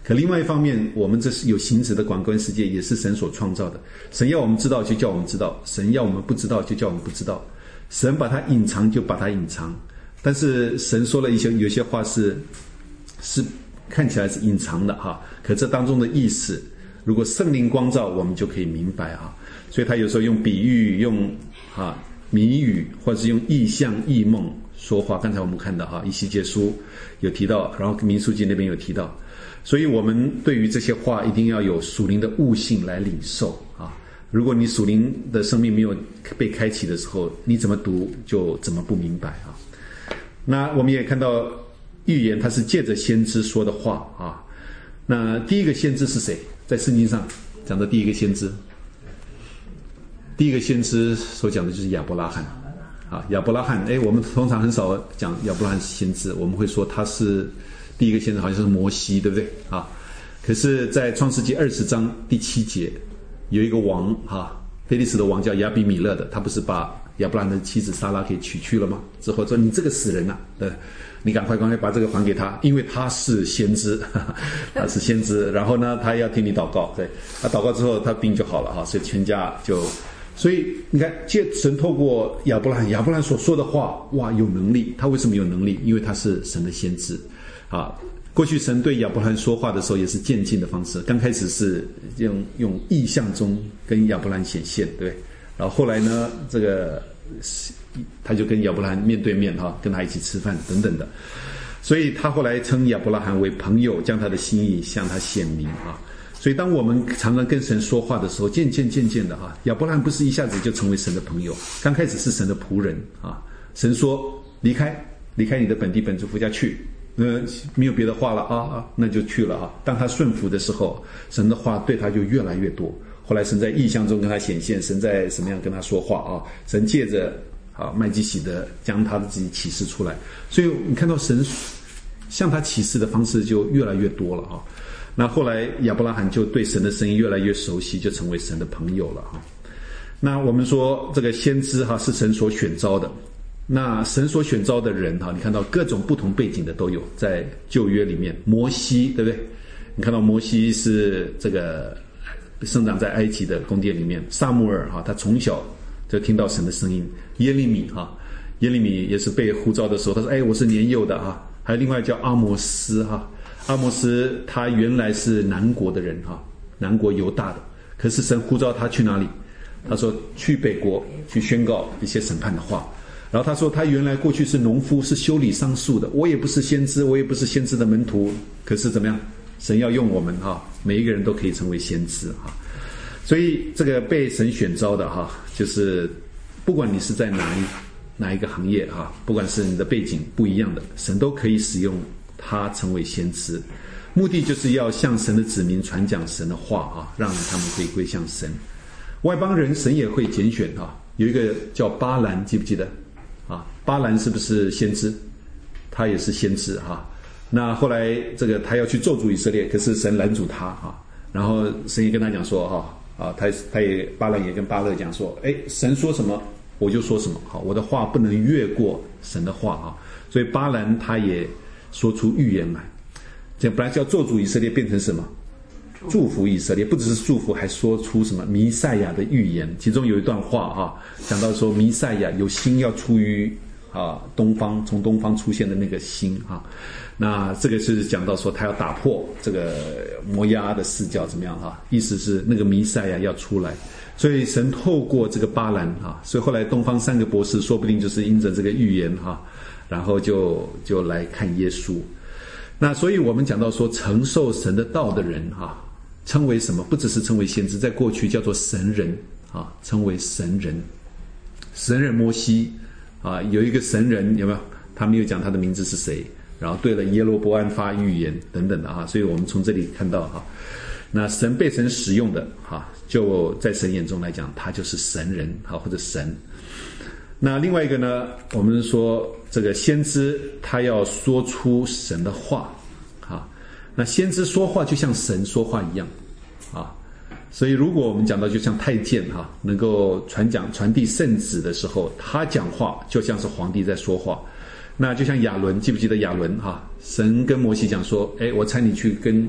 可另外一方面，我们这是有形质的感官世界，也是神所创造的。神要我们知道，就叫我们知道；神要我们不知道，就叫我们不知道。神把它隐藏，就把它隐藏。但是神说了一些有些话是是看起来是隐藏的哈，可这当中的意思，如果圣灵光照，我们就可以明白哈。所以他有时候用比喻、用啊谜语，或者是用意象、异梦说话。刚才我们看到哈，以西结书有提到，然后民数记那边有提到。所以我们对于这些话一定要有属灵的悟性来领受啊！如果你属灵的生命没有被开启的时候，你怎么读就怎么不明白啊！那我们也看到预言，它是借着先知说的话啊。那第一个先知是谁？在圣经上讲的第一个先知，第一个先知所讲的就是亚伯拉罕啊。亚伯拉罕，哎，我们通常很少讲亚伯拉罕是先知，我们会说他是。第一个先知好像是摩西，对不对啊？可是在创世纪二十章第七节有一个王啊，非利士的王叫亚比米勒的，他不是把亚伯兰的妻子撒拉给娶去了吗？之后说你这个死人啊，对，你赶快赶快把这个还给他，因为他是先知，呵呵他是先知，然后呢他要听你祷告，对，他祷告之后他病就好了哈，所以全家就，所以你看借神透过亚伯兰，亚伯兰所说的话，哇，有能力。他为什么有能力？因为他是神的先知。啊，过去神对亚伯兰说话的时候也是渐进的方式，刚开始是用用意象中跟亚伯兰显现，对，然后后来呢，这个他就跟亚伯兰面对面哈，跟他一起吃饭等等的，所以他后来称亚伯拉罕为朋友，将他的心意向他显明啊。所以当我们常常跟神说话的时候，渐渐渐渐的哈，亚伯拉罕不是一下子就成为神的朋友，刚开始是神的仆人啊。神说离开离开你的本地本族父家去。呃，没有别的话了啊，那就去了啊。当他顺服的时候，神的话对他就越来越多。后来神在异象中跟他显现，神在什么样跟他说话啊？神借着啊麦基洗德将他的自己启示出来。所以你看到神向他启示的方式就越来越多了啊。那后来亚伯拉罕就对神的声音越来越熟悉，就成为神的朋友了啊。那我们说这个先知哈是神所选召的。那神所选召的人哈，你看到各种不同背景的都有，在旧约里面，摩西对不对？你看到摩西是这个生长在埃及的宫殿里面，撒母耳哈，他从小就听到神的声音，耶利米哈，耶利米也是被呼召的时候，他说：“哎，我是年幼的哈。”还有另外叫阿摩斯哈，阿摩斯他原来是南国的人哈，南国犹大的，可是神呼召他去哪里？他说去北国去宣告一些审判的话。然后他说他原来过去是农夫，是修理桑树的，我也不是先知，我也不是先知的门徒，可是怎么样，神要用我们哈，每一个人都可以成为先知哈。所以这个被神选召的哈，就是不管你是在哪一哪一个行业哈，不管是你的背景不一样的，神都可以使用他成为先知，目的就是要向神的子民传讲神的话啊，让他们可以归向神。外邦人神也会拣选哈，有一个叫巴兰，记不记得？啊，巴兰是不是先知？他也是先知哈。那后来这个他要去咒诅以色列，可是神拦阻他啊。然后神也跟他讲说哈啊，他他也巴兰也跟巴勒讲说，哎，神说什么我就说什么，好，我的话不能越过神的话啊。所以巴兰他也说出预言来，这本来叫咒诅以色列，变成什么？祝福以色列，不只是祝福，还说出什么弥赛亚的预言。其中有一段话哈、啊，讲到说弥赛亚有星要出于啊东方，从东方出现的那个星哈、啊。那这个是讲到说他要打破这个摩押的四教怎么样哈、啊？意思是那个弥赛亚要出来，所以神透过这个巴兰哈、啊，所以后来东方三个博士说不定就是因着这个预言哈、啊，然后就就来看耶稣。那所以我们讲到说承受神的道的人哈、啊。称为什么？不只是称为先知，在过去叫做神人啊，称为神人。神人摩西啊，有一个神人有没有？他没有讲他的名字是谁，然后对了耶罗波安发预言等等的啊，所以我们从这里看到哈、啊，那神被神使用的哈、啊，就在神眼中来讲，他就是神人啊，或者神。那另外一个呢，我们说这个先知他要说出神的话。那先知说话就像神说话一样啊，所以如果我们讲到就像太监哈、啊，能够传讲传递圣旨的时候，他讲话就像是皇帝在说话。那就像亚伦，记不记得亚伦哈、啊？神跟摩西讲说，哎，我差你去跟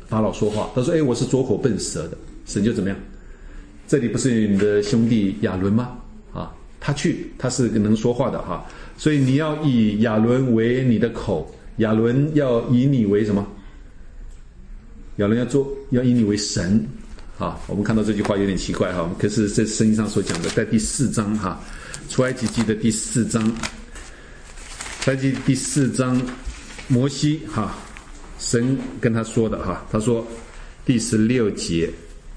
法老说话，他说：“哎，我是捉火笨蛇的。”神就怎么样？这里不是你的兄弟亚伦吗？啊，他去，他是能说话的哈，所以你要以亚伦为你的口，亚伦要以你为什么？亚伦要做，要以你为神。啊，我们看到这句话有点奇怪哈，可是这圣经上所讲的，在第四章哈，出埃及记的第四章，出埃及第四章，摩西哈，神跟他说的哈，他说第十六节。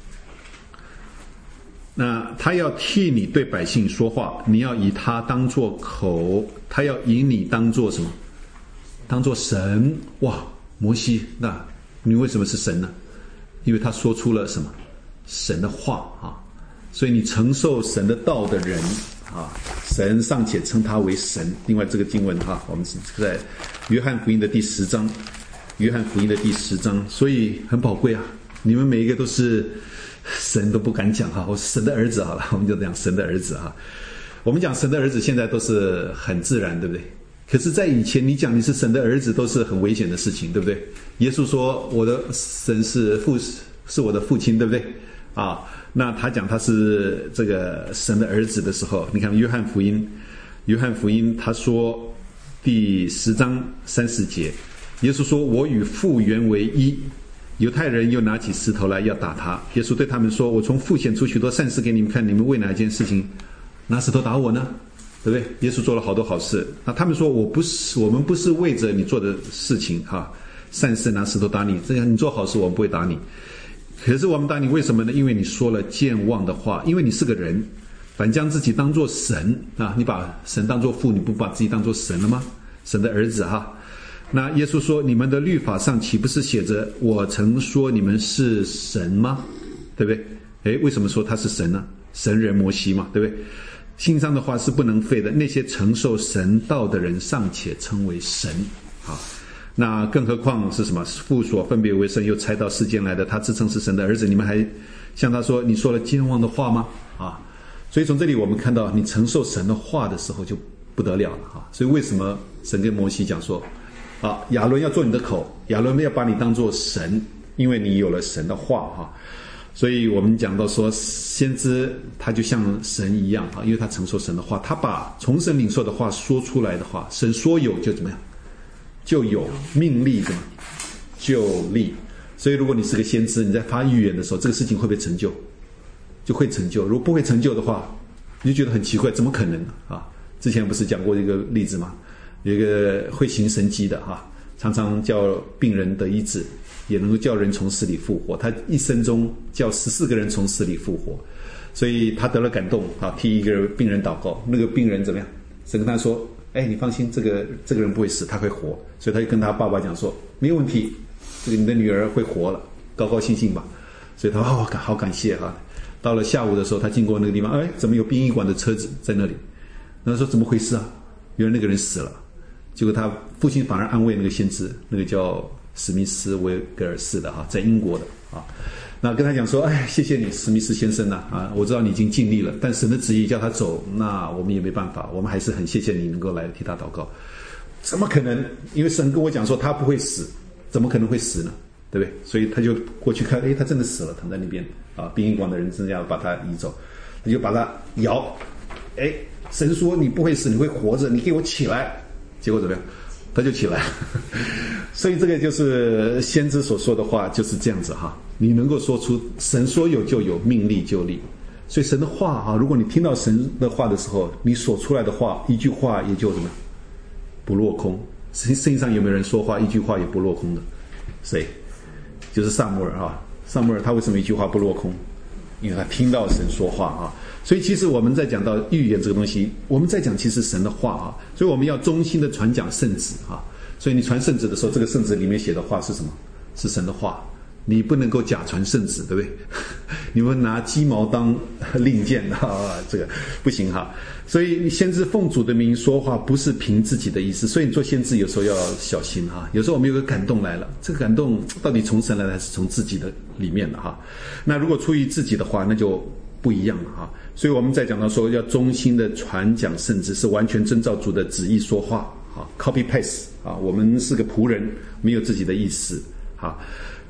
那他要替你对百姓说话，你要以他当作口，他要以你当作什么？当作神。哇，摩西，那你为什么是神呢？因为他说出了什么？神的话啊，所以你承受神的道的人啊，神尚且称他为神。另外这个经文哈，我们是在约翰福音的第十章，约翰福音的第十章，所以很宝贵啊。你们每一个都是神都不敢讲哈，我是神的儿子好了，我们就讲神的儿子哈。我们讲神的儿子现在都是很自然，对不对？可是在以前你讲你是神的儿子都是很危险的事情，对不对？耶稣说我的神是父，是我的父亲，对不对啊？那他讲他是这个神的儿子的时候，你看约翰福音，约翰福音他说第十章三十节，耶稣说我与父原为一。犹太人又拿起石头来要打他，耶稣对他们说，我从父显出许多善事给你们看，你们为哪一件事情拿石头打我呢？对不对？耶稣做了好多好事，那他们说我不是，我们不是为着你做的事情哈，善事拿石头打你，这样你做好事我们不会打你。可是我们打你为什么呢？因为你说了健忘的话，因为你是个人，反将自己当作神啊！你把神当作父，你不把自己当作神了吗？神的儿子哈。那耶稣说，你们的律法上岂不是写着我曾说你们是神吗？对不对？诶，为什么说他是神呢？神人摩西嘛，对不对？信上的话是不能废的，那些承受神道的人尚且称为神啊，那更何况是什么？父所分别为圣又差到世间来的，他自称是神的儿子，你们还向他说你说了健忘的话吗？啊，所以从这里我们看到你承受神的话的时候就不得了了啊！所以为什么神跟摩西讲说啊，亚伦要做你的口，亚伦要把你当作神，因为你有了神的话哈。所以我们讲到说，先知他就像神一样啊，因为他承受神的话，他把从神领受的话说出来的话，神说有就怎么样，就有，命立怎么就立。所以如果你是个先知，你在发预言的时候，这个事情会不会成就？就会成就。如果不会成就的话，你就觉得很奇怪，怎么可能啊？之前不是讲过一个例子吗？有一个会行神迹的哈，常常叫病人得医治，也能够叫人从死里复活。他一生中叫十四个人从死里复活，所以他得了感动啊，替一个病人祷告。那个病人怎么样？神跟他说：“哎，你放心，这个这个人不会死，他会活。”所以他就跟他爸爸讲说：“没有问题，这个你的女儿会活了，高高兴兴吧。”所以他哦，好感谢哈。到了下午的时候，他经过那个地方，哎，怎么有殡仪馆的车子在那里？那他说怎么回事啊？原来那个人死了。结果他父亲反而安慰那个先知，那个叫史密斯维格尔士的哈，在英国的啊，那跟他讲说，哎，谢谢你，史密斯先生呐，啊，我知道你已经尽力了，但神的旨意叫他走，那我们也没办法，我们还是很谢谢你能够来替他祷告。怎么可能？因为神跟我讲说他不会死，怎么可能会死呢？对不对？所以他就过去看，哎，他真的死了，躺在那边啊，殡仪馆的人真的要把他移走，他就把他摇，哎，神说你不会死，你会活着，你给我起来。结果怎么样？他就起来。所以这个就是先知所说的话就是这样子哈，你能够说出神说有就有，命立就立。所以神的话哈，如果你听到神的话的时候，你所出来的话一句话也就什么不落空。圣经上有没有人说话一句话也不落空的？谁？就是撒母耳哈。撒母耳他为什么一句话不落空？因为他听到神说话啊。所以其实我们在讲到预言这个东西，我们在讲其实神的话啊，所以我们要衷心的传讲圣旨啊。所以你传圣旨的时候，这个圣旨里面写的话是什么？是神的话，你不能够假传圣旨，对不对？你们拿鸡毛当令箭啊，这个不行哈。所以先知奉主的名说话，不是凭自己的意思。所以你做先知有时候要小心哈。有时候我们有个感动来了，这个感动到底从神来的还是从自己的里面的哈？那如果出于自己的话，那就不一样了哈。所以我们在讲到说要忠心的传讲圣旨，是完全遵照主的旨意说话啊 ，copy paste 啊，我们是个仆人，没有自己的意思啊。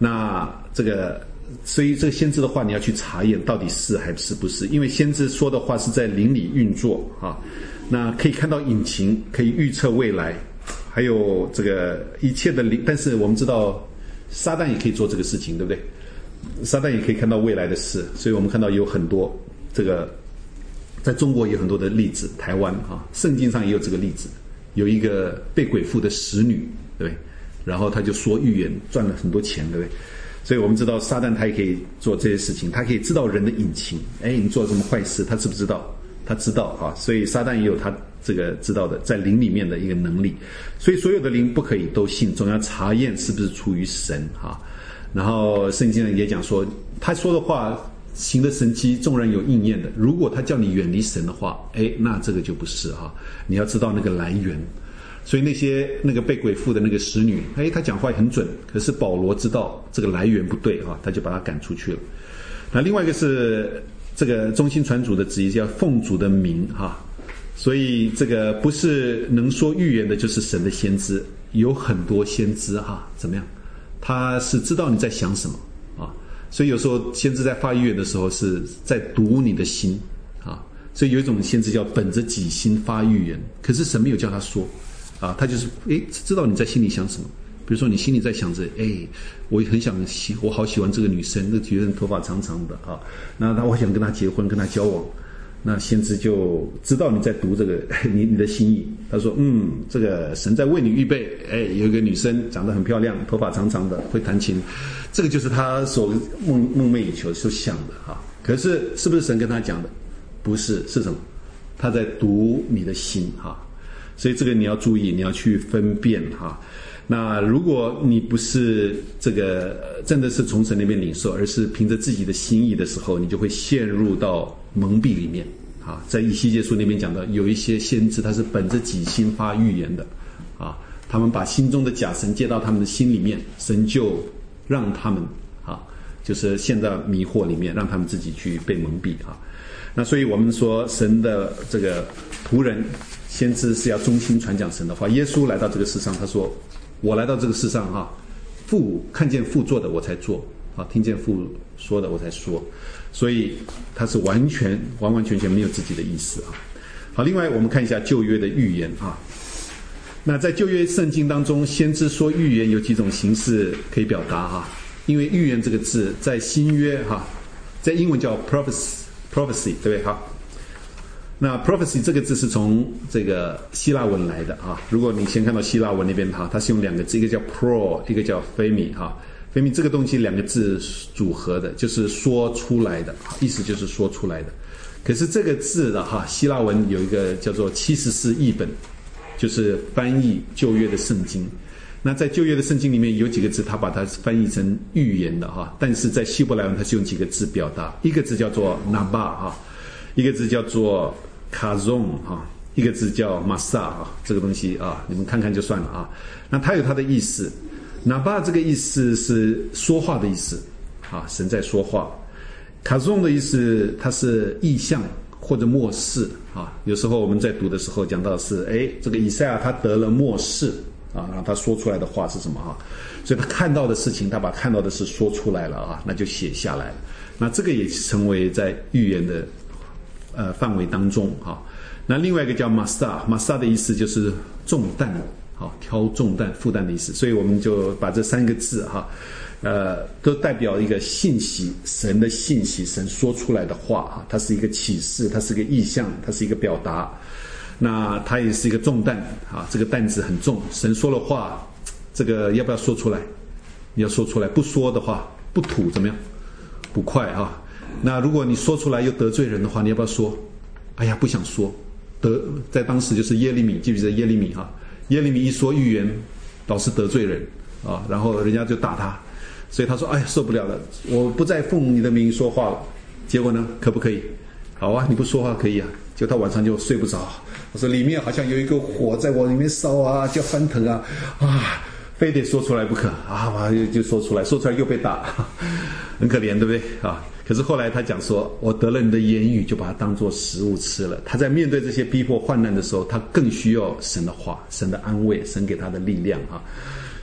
那这个，所以这个先知的话你要去查验到底是还是不是，因为先知说的话是在灵里运作啊，那可以看到隐情，可以预测未来，还有这个一切的灵。但是我们知道，撒旦也可以做这个事情，对不对？撒旦也可以看到未来的事，所以我们看到有很多这个，在中国有很多的例子，台湾啊，圣经上也有这个例子，有一个被鬼附的使女，对不对？然后他就说预言，赚了很多钱，对不对？所以我们知道撒旦他也可以做这些事情，他可以知道人的隐情。哎，你做了什么坏事，他知不知道？他知道啊，所以撒旦也有他这个知道的在灵里面的一个能力。所以所有的灵不可以都信，总要查验是不是出于神啊。然后圣经上也讲说，他说的话行的神迹纵然有应验的，如果他叫你远离神的话，哎，那这个就不是哈、啊。你要知道那个来源。所以那些那个被鬼附的那个使女，哎，她讲话很准，可是保罗知道这个来源不对啊，他就把她赶出去了。那另外一个是这个中心传主的旨意叫奉主的名哈，所以这个不是能说预言的就是神的先知，有很多先知哈，怎么样？他是知道你在想什么啊，所以有时候先知在发预言的时候是在读你的心啊，所以有一种先知叫本着己心发预言，可是神没有叫他说。啊，他就是诶，知道你在心里想什么。比如说你心里在想着，诶，我很想喜，我好喜欢这个女生，那个女生头发长长的啊，那那我想跟她结婚，跟她交往。那先知就知道你在读这个你你的心意。他说，嗯，这个神在为你预备，诶，有一个女生长得很漂亮，头发长长的，会弹琴，这个就是他所梦梦寐以求所想的啊。可是是不是神跟他讲的？不是，是什么？他在读你的心哈。所以这个你要注意，你要去分辨哈。那如果你不是这个真的是从神那边领受，而是凭着自己的心意的时候，你就会陷入到蒙蔽里面啊。在以西结书那边讲到，有一些先知他是本着己心发预言的啊，他们把心中的假神接到他们的心里面，神就让他们啊，就是陷在迷惑里面，让他们自己去被蒙蔽啊。那所以我们说神的这个仆人先知是要忠心传讲神的话。耶稣来到这个世上，他说我来到这个世上哈，父看见父做的我才做啊，听见父说的我才说，所以他是完全完完全全没有自己的意思啊。好，另外我们看一下旧约的预言啊。那在旧约圣经当中，先知说预言有几种形式可以表达哈，因为预言这个字在新约哈，在英文叫 prophecy prophecy 对不对哈？那 prophecy 这个字是从这个希腊文来的啊。如果你先看到希腊文那边哈，它是用两个字，一个叫 pro， 一个叫 phemi 哈。phemi 这个东西两个字组合的，就是说出来的，意思就是说出来的。可是这个字的哈，希腊文有一个叫做七十士译本，就是翻译旧约的圣经。那在旧约的圣经里面有几个字，它把它翻译成预言的哈，但是在希伯来文它是用几个字表达，一个字叫做 naba 哈，一个字叫做 kazon 哈，一个字叫 masa 哈，这个东西啊，你们看看就算了啊。那它有它的意思 ，naba 这个意思是说话的意思啊，神在说话。kazon 的意思它是意象或者默示啊，有时候我们在读的时候讲到的是，哎，这个以赛亚他得了默示。啊，然后他说出来的话是什么啊？所以他看到的事情，他把看到的事说出来了啊，那就写下来了。那这个也成为在预言的呃范围当中啊。那另外一个叫 masa，masa 的意思就是重担，好，挑重担、负担的意思。所以我们就把这三个字哈，呃，都代表一个信息，神的信息，神说出来的话啊，它是一个启示，它是一个意象，它是一个表达。那它也是一个重担啊，这个担子很重。神说了话，这个要不要说出来？你要说出来，不说的话，不吐怎么样？不快啊。那如果你说出来又得罪人的话，你要不要说？哎呀，不想说。得在当时就是耶利米，记不记得耶利米啊？耶利米一说预言，老是得罪人啊，然后人家就打他，所以他说：“哎呀，受不了了，我不再奉你的名说话了。”结果呢，可不可以？好啊，你不说话可以啊。就他晚上就睡不着，我说里面好像有一个火在我里面烧啊，叫翻腾啊，啊，非得说出来不可啊，就说出来，说出来又被打，很可怜，对不对啊？可是后来他讲说，我得了你的言语，就把它当作食物吃了。他在面对这些逼迫患难的时候，他更需要神的话，神的安慰，神给他的力量啊。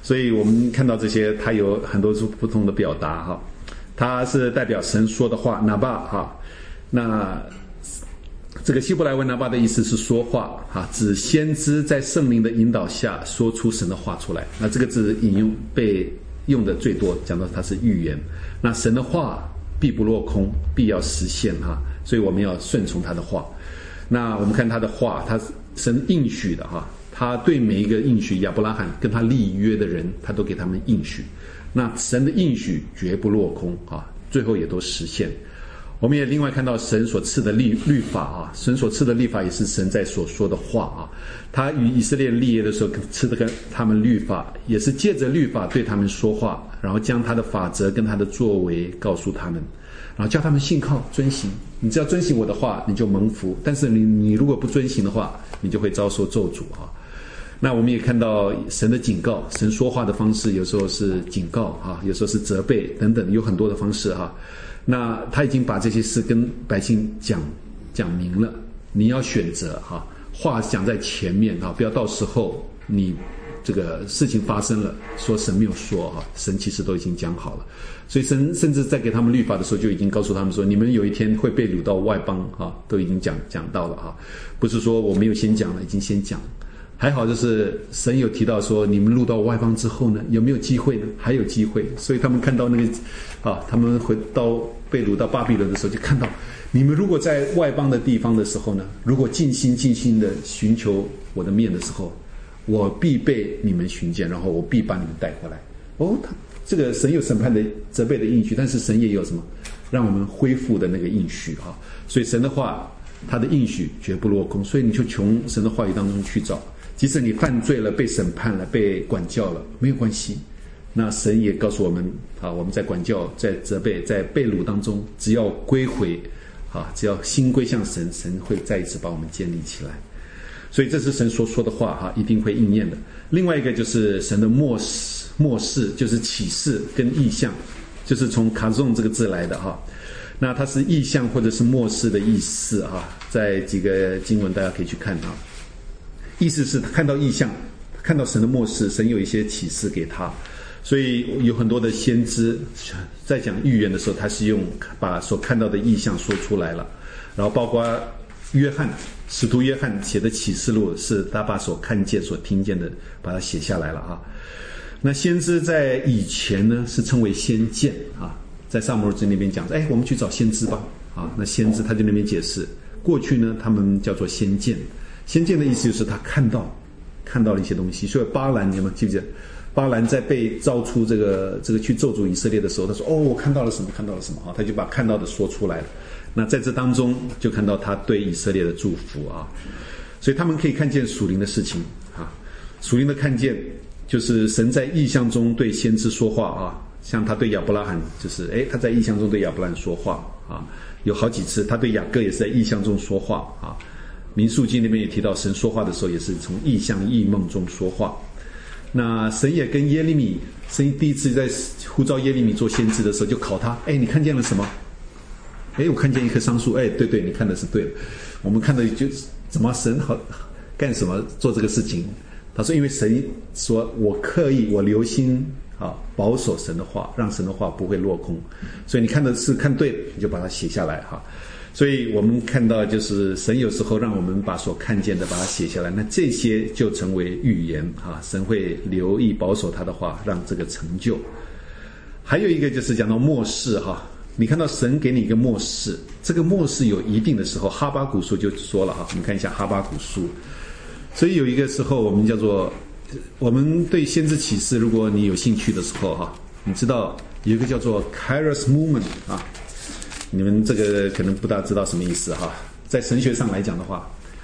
所以我们看到这些，它有很多不同的表达哈。它是代表神说的话，拿巴哈。那这个希伯来文拿巴的意思是说话哈，指先知在圣灵的引导下说出神的话出来。那这个字引用被用的最多，讲到它是预言。那神的话必不落空，必要实现哈，所以我们要顺从他的话。那我们看他的话，他神应许的哈，他对每一个应许亚伯拉罕跟他立约的人，他都给他们应许。那神的应许绝不落空啊，最后也都实现。我们也另外看到神所赐的律律法啊，神所赐的律法也是神在所说的话啊。他与以色列立约的时候赐的跟他们律法，也是借着律法对他们说话，然后将他的法则跟他的作为告诉他们，然后叫他们信靠遵行。你只要遵行我的话，你就蒙福；但是你你如果不遵行的话，你就会遭受咒诅啊。那我们也看到神的警告，神说话的方式有时候是警告啊，有时候是责备等等，有很多的方式哈。那他已经把这些事跟百姓讲讲明了，你要选择哈，话讲在前面哈，不要到时候你这个事情发生了，说神没有说哈，神其实都已经讲好了。所以神甚至在给他们律法的时候，就已经告诉他们说，你们有一天会被掳到外邦哈，都已经讲讲到了哈，不是说我没有先讲了，已经先讲了。还好就是神有提到说，你们入到外邦之后呢，有没有机会呢？还有机会。所以他们看到那个啊，他们回到被掳到巴比伦的时候，就看到你们如果在外邦的地方的时候呢，如果尽心尽心的寻求我的面的时候，我必被你们寻见，然后我必把你们带回来。哦，他这个神有审判的责备的应许，但是神也有什么让我们恢复的那个应许啊。所以神的话，他的应许绝不落空。所以你就从神的话语当中去找。即使你犯罪了，被审判了，被管教了，没有关系。那神也告诉我们啊，我们在管教、在责备、在被掳当中，只要归回啊，只要心归向神，神会再一次把我们建立起来。所以这是神所说的话哈，一定会应验的。另外一个就是神的默示，默示就是启示跟意象，就是从卡zon这个字来的哈。那它是意象或者是默示的意思哈，在几个经文大家可以去看啊。意思是他看到异象，看到神的默示，神有一些启示给他，所以有很多的先知在讲预言的时候，他是用把所看到的异象说出来了。然后包括约翰，使徒约翰写的启示录，是他把所看见、所听见的把它写下来了啊。那先知在以前呢是称为先见啊，在撒母耳记那边讲，哎，我们去找先知吧啊。那先知他就那边解释，过去呢他们叫做先见。先见的意思就是他看到看到了一些东西。所以巴兰，你有没有记不记得巴兰在被召出这个这个去咒诅以色列的时候，他说哦，我看到了什么看到了什么啊，他就把看到的说出来了。那在这当中就看到他对以色列的祝福啊，所以他们可以看见属灵的事情啊。属灵的看见就是神在异象中对先知说话啊，像他对亚伯拉罕，就是诶他在异象中对亚伯拉罕说话啊，有好几次他对雅各也是在异象中说话啊。民数记那边也提到，神说话的时候也是从异象异梦中说话。那神也跟耶利米，神第一次在呼召耶利米做先知的时候，就考他，哎，你看见了什么？哎，我看见一棵桑树。哎，对对，你看的是对的。我们看的就怎么神好干什么做这个事情？他说，因为神说我刻意我留心啊，保守神的话，让神的话不会落空。所以你看的是看对，你就把它写下来哈。所以我们看到就是神有时候让我们把所看见的把它写下来，那这些就成为预言啊，神会留意保守他的话，让这个成就。还有一个就是讲到默示哈，你看到神给你一个默示，这个默示有一定的时候，哈巴谷书就说了哈，我们看一下哈巴谷书。所以有一个时候我们叫做，我们对先知启示，如果你有兴趣的时候哈，你知道有一个叫做 Kairos Moment 啊。你们这个可能不大知道什么意思哈，在神学上来讲的话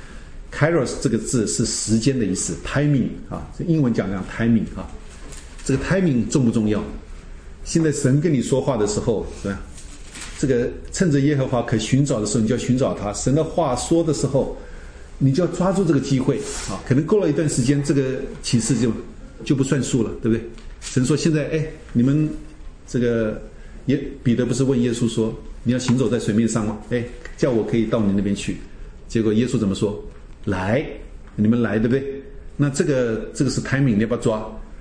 Kairos 这个字是时间的意思 timing 啊，英文讲讲 timing 啊，这个 timing 重不重要？现在神跟你说话的时候，对吧？这个趁着耶和华可寻找的时候，你就要寻找他。神的话说的时候，你就要抓住这个机会啊。可能过了一段时间，这个启示就就不算数了，对不对？神说现在，哎，你们这个耶彼得不是问耶稣说，你要行走在水面上吗？哎，叫我可以到你那边去。结果耶稣怎么说？来，你们来，对不对？那这个这个是 timing， 你要不要抓？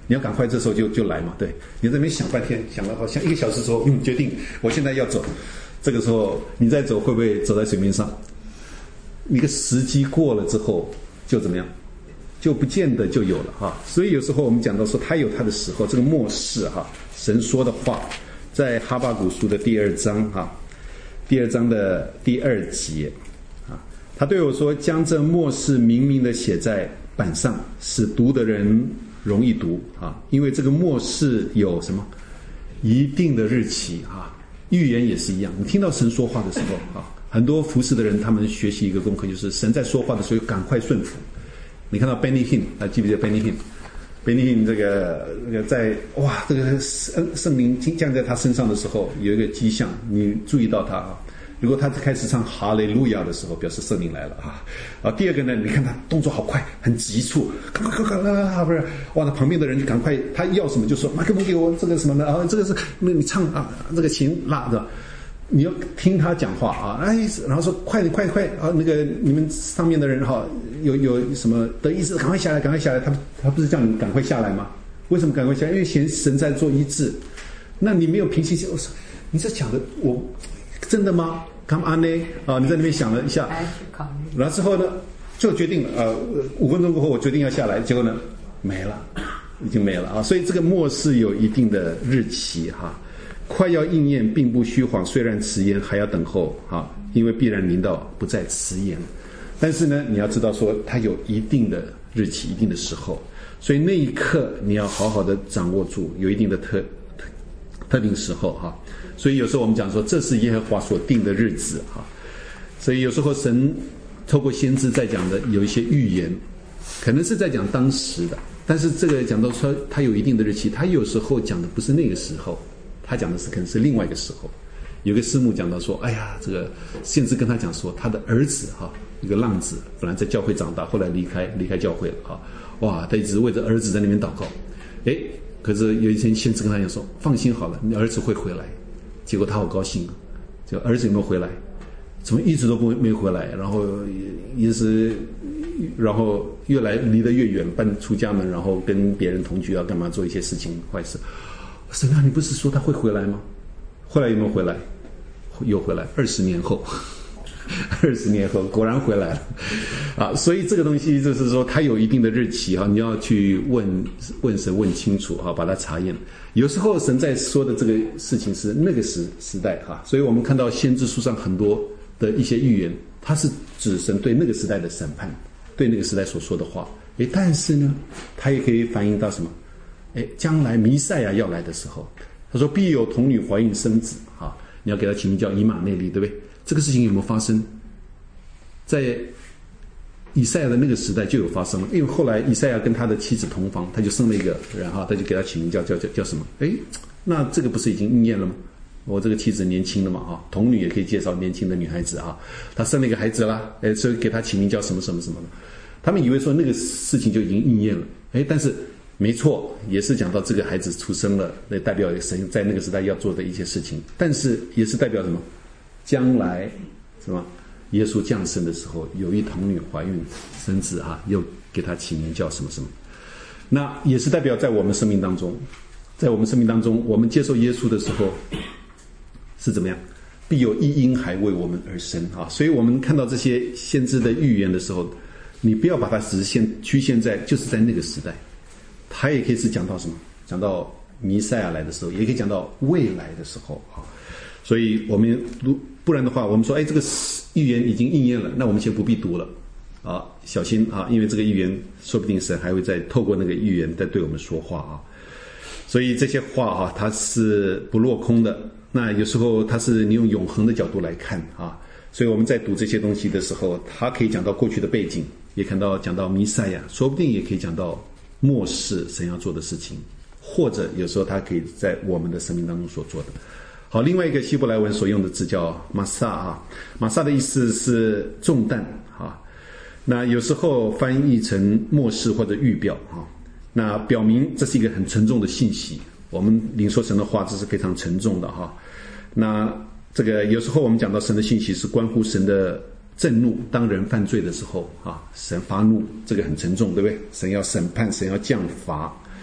你要赶快这时候就就来嘛，对，你在那边想半天，想了好像一个小时之后，嗯，决定我现在要走，这个时候你再走会不会走在水面上？一个时机过了之后就怎么样？就不见得就有了哈。所以有时候我们讲到说他有他的时候，这个末世哈，神说的话，在哈巴谷书的第二章哈，第二章的第二节啊，他对我说，将这末世明明的写在板上，使读的人容易读啊，因为这个末世有什么一定的日期啊，预言也是一样。你听到神说话的时候啊，很多服侍的人他们学习一个功课，就是神在说话的时候赶快顺服。你看到 Benny Hinn 啊，记不记得 Benny Hinn？Benny Hinn 这个这个在哇，这个圣圣灵降在他身上的时候，有一个迹象，你注意到他啊。如果他开始唱哈利路亚的时候，表示圣灵来了啊。啊，第二个呢，你看他动作好快，很急促，快快快快啊，不是，哇，那旁边的人就赶快，他要什么就说麦克风给我，这个什么的啊，这个是那你唱啊，这个琴拉的。你要听他讲话啊，哎，然后说快点快快啊，那个你们上面的人哈，有有什么的意思，赶快下来，赶快下来。他他不是叫你赶快下来吗？为什么赶快下来？因为神神在做医治。那你没有平息心，我说你这讲的我真的吗 ？Come on 呢啊，你在那边想了一下，然后之后呢就决定了，呃，五分钟过后我决定要下来，结果呢没了，已经没了啊。所以这个末世有一定的日期哈。快要应验，并不虚谎，虽然迟延，还要等候啊，因为必然临到，不再迟延。但是呢，你要知道说，它有一定的日期，一定的时候，所以那一刻你要好好的掌握住，有一定的特特特定时候哈。所以有时候我们讲说，这是耶和华所定的日子哈。所以有时候神透过先知在讲的有一些预言，可能是在讲当时的，但是这个讲到说它有一定的日期，它有时候讲的不是那个时候。他讲的是可能是另外一个时候，有个师母讲到说，哎呀，这个先知跟他讲说，他的儿子哈，一个浪子，本来在教会长大，后来离开离开教会了哈，哇，他一直为着儿子在那边祷告，哎，可是有一天先知跟他讲说，放心好了，你儿子会回来，结果他好高兴啊，就儿子有没有回来？怎么一直都不没回来？然后也是，然后越来离得越远，搬出家门，然后跟别人同居啊，干嘛做一些事情坏事。神啊，你不是说他会回来吗？后来有没有回来？又回来，二十年后，二十年后果然回来了啊！所以这个东西就是说，它有一定的日期哈，你要去问问神问清楚哈，把它查验。有时候神在说的这个事情是那个时时代哈，所以我们看到先知书上很多的一些预言，它是指神对那个时代的审判，对那个时代所说的话。诶，但是呢，它也可以反映到什么？哎，将来弥赛亚要来的时候，他说必有童女怀孕生子啊，你要给他起名叫以马内利，对不对？这个事情有没有发生？在以赛亚的那个时代就有发生了，因为后来以赛亚跟他的妻子同房，他就生了一个人哈，他就给他起名叫叫叫叫什么？哎，那这个不是已经应验了吗？我这个妻子年轻了嘛哈，童女也可以介绍年轻的女孩子啊，她生了一个孩子啦，哎，所以给他起名叫什么什么什么的。他们以为说那个事情就已经应验了，哎，但是。没错，也是讲到这个孩子出生了，那代表神在那个时代要做的一些事情，但是也是代表什么？将来什么？耶稣降生的时候，有一童女怀孕生子哈，又给他起名叫什么什么。那也是代表在我们生命当中，在我们生命当中，我们接受耶稣的时候是怎么样？必有一婴孩为我们而生啊！所以我们看到这些先知的预言的时候，你不要把它只是限局限在就是在那个时代。他也可以是讲到什么？讲到弥赛亚来的时候，也可以讲到未来的时候啊。所以我们不然的话，我们说，哎，这个预言已经应验了，那我们先不必读了啊，小心啊，因为这个预言说不定神还会再透过那个预言再对我们说话啊。所以这些话啊，它是不落空的。那有时候它是你用永恒的角度来看啊。所以我们在读这些东西的时候，它可以讲到过去的背景，也看到讲到弥赛亚，说不定也可以讲到。末世神要做的事情，或者有时候他可以在我们的生命当中所做的。好，另外一个希伯来文所用的字叫玛撒啊，玛撒的意思是重担啊，那有时候翻译成末世或者预表啊，那表明这是一个很沉重的信息。我们领受神的话，这是非常沉重的哈。那这个有时候我们讲到神的信息是关乎神的。震怒，当人犯罪的时候啊，神发怒，这个很沉重，对不对？神要审判，神要降罚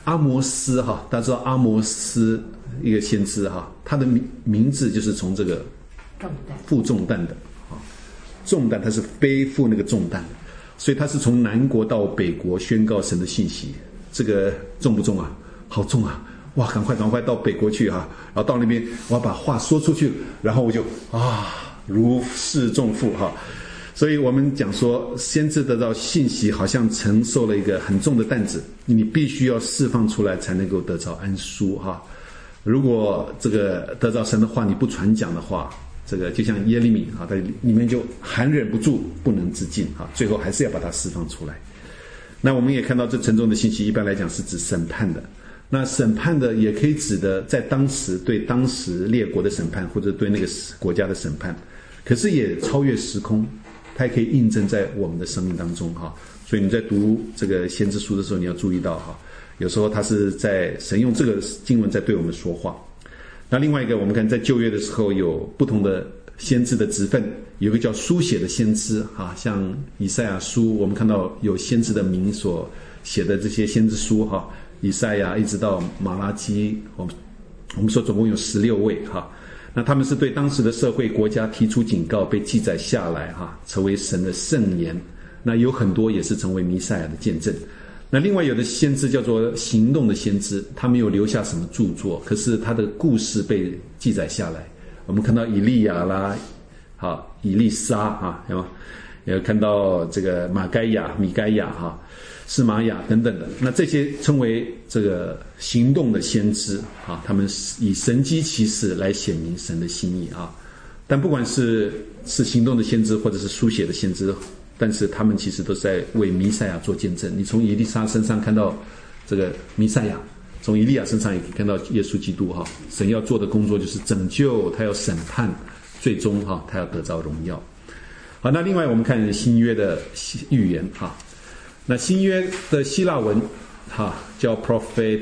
阿摩斯哈，大家知道阿摩斯一个先知哈，他的名名字就是从这个重担负重担的啊，重担他是背负那个重担，所以他是从南国到北国宣告神的信息，这个重不重啊？好重啊！哇，赶快赶快到北国去哈、啊，然后到那边我要把话说出去，然后我就啊如释重负哈、啊。所以我们讲说，先知得到信息，好像承受了一个很重的担子，你必须要释放出来才能够得着安舒哈。如果这个得着神的话你不传讲的话，这个就像耶利米啊，在里面就含忍不住，不能自禁啊，最后还是要把它释放出来。那我们也看到这沉重的信息，一般来讲是指审判的。那审判的也可以指的在当时对当时列国的审判，或者对那个国家的审判，可是也超越时空。它也可以印证在我们的生命当中哈，所以你在读这个先知书的时候，你要注意到哈，有时候他是在神用这个经文在对我们说话。那另外一个，我们看在旧约的时候有不同的先知的职分，有一个叫书写的先知哈，像以赛亚书，我们看到有先知的名所写的这些先知书哈，以赛亚一直到马拉基，我们我们说总共有十六位哈。那他们是对当时的社会国家提出警告，被记载下来哈，成为神的圣言。那有很多也是成为弥赛亚的见证。那另外有的先知叫做行动的先知，他没有留下什么著作，可是他的故事被记载下来。我们看到以利亚啦，好，以利沙啊，有吗？也看到这个马该亚、米该亚哈、示玛雅等等的，那这些称为这个行动的先知啊，他们以神迹奇事来显明神的心意啊。但不管是是行动的先知，或者是书写的先知，但是他们其实都是在为弥赛亚做见证。你从以利沙身上看到这个弥赛亚，从以利亚身上也可以看到耶稣基督哈。神要做的工作就是拯救，他要审判，最终哈他要得着荣耀。好，那另外我们看新约的预言哈。那新约的希腊文哈叫 prophet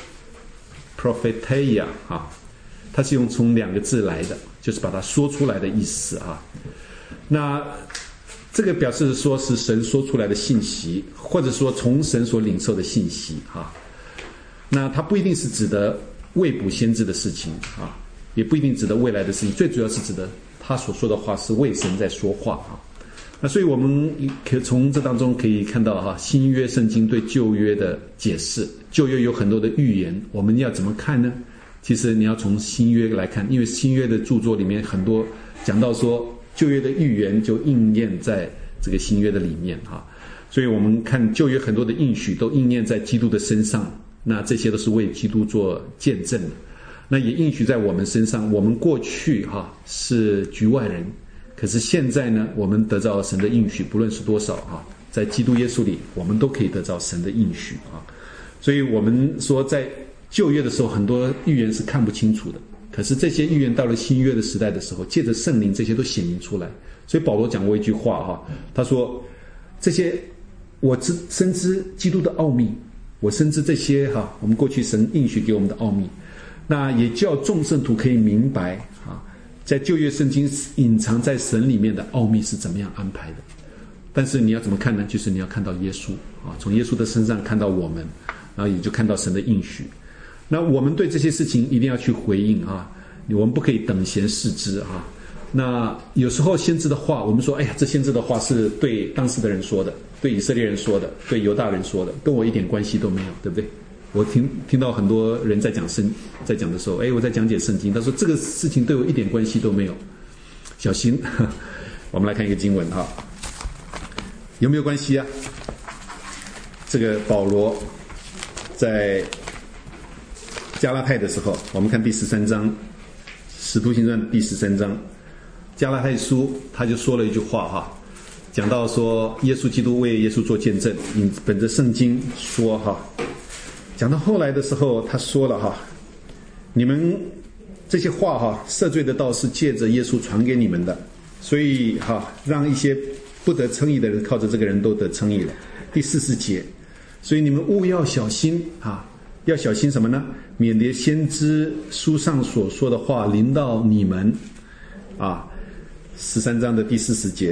prophetia 哈，它是用从两个字来的，就是把它说出来的意思啊。那这个表示说是神说出来的信息，或者说从神所领受的信息哈。那它不一定是指的未卜先知的事情啊，也不一定指的未来的事情，最主要是指的他所说的话是为神在说话啊。那所以我们可从这当中可以看到哈，新约圣经对旧约的解释，旧约有很多的预言，我们要怎么看呢？其实你要从新约来看，因为新约的著作里面很多讲到说旧约的预言就应验在这个新约的里面哈，所以我们看旧约很多的应许都应验在基督的身上，那这些都是为基督做见证的。那也应许在我们身上，我们过去哈是局外人，可是现在呢，我们得到神的应许，不论是多少哈，在基督耶稣里，我们都可以得到神的应许啊。所以我们说，在旧约的时候，很多预言是看不清楚的，可是这些预言到了新约的时代的时候，借着圣灵，这些都显明出来。所以保罗讲过一句话哈，他说：“这些我知深知基督的奥秘，我深知这些哈，我们过去神应许给我们的奥秘，那也叫众圣徒可以明白啊。”在旧约圣经隐藏在神里面的奥秘是怎么样安排的，但是你要怎么看呢？就是你要看到耶稣啊，从耶稣的身上看到我们，然后也就看到神的应许。那我们对这些事情一定要去回应啊，我们不可以等闲视之啊。那有时候先知的话，我们说，哎呀，这先知的话是对当时的人说的，对以色列人说的，对犹大人说的，跟我一点关系都没有，对不对？我听听到很多人在讲圣，在讲的时候，哎，我在讲解圣经，他说这个事情对我一点关系都没有，小心。我们来看一个经文哈，有没有关系啊？这个保罗在加拉太的时候，我们看第十三章，使徒行传第十三章，加拉太书他就说了一句话哈，讲到说耶稣基督为耶稣做见证，你本着圣经说哈。讲到后来的时候，他说了哈，你们这些话哈，赦罪的道是借着耶稣传给你们的，所以哈，让一些不得称义的人靠着这个人都得称义了。第四十节，所以你们务要小心啊，要小心什么呢？免得先知书上所说的话临到你们啊。十三章的第四十节，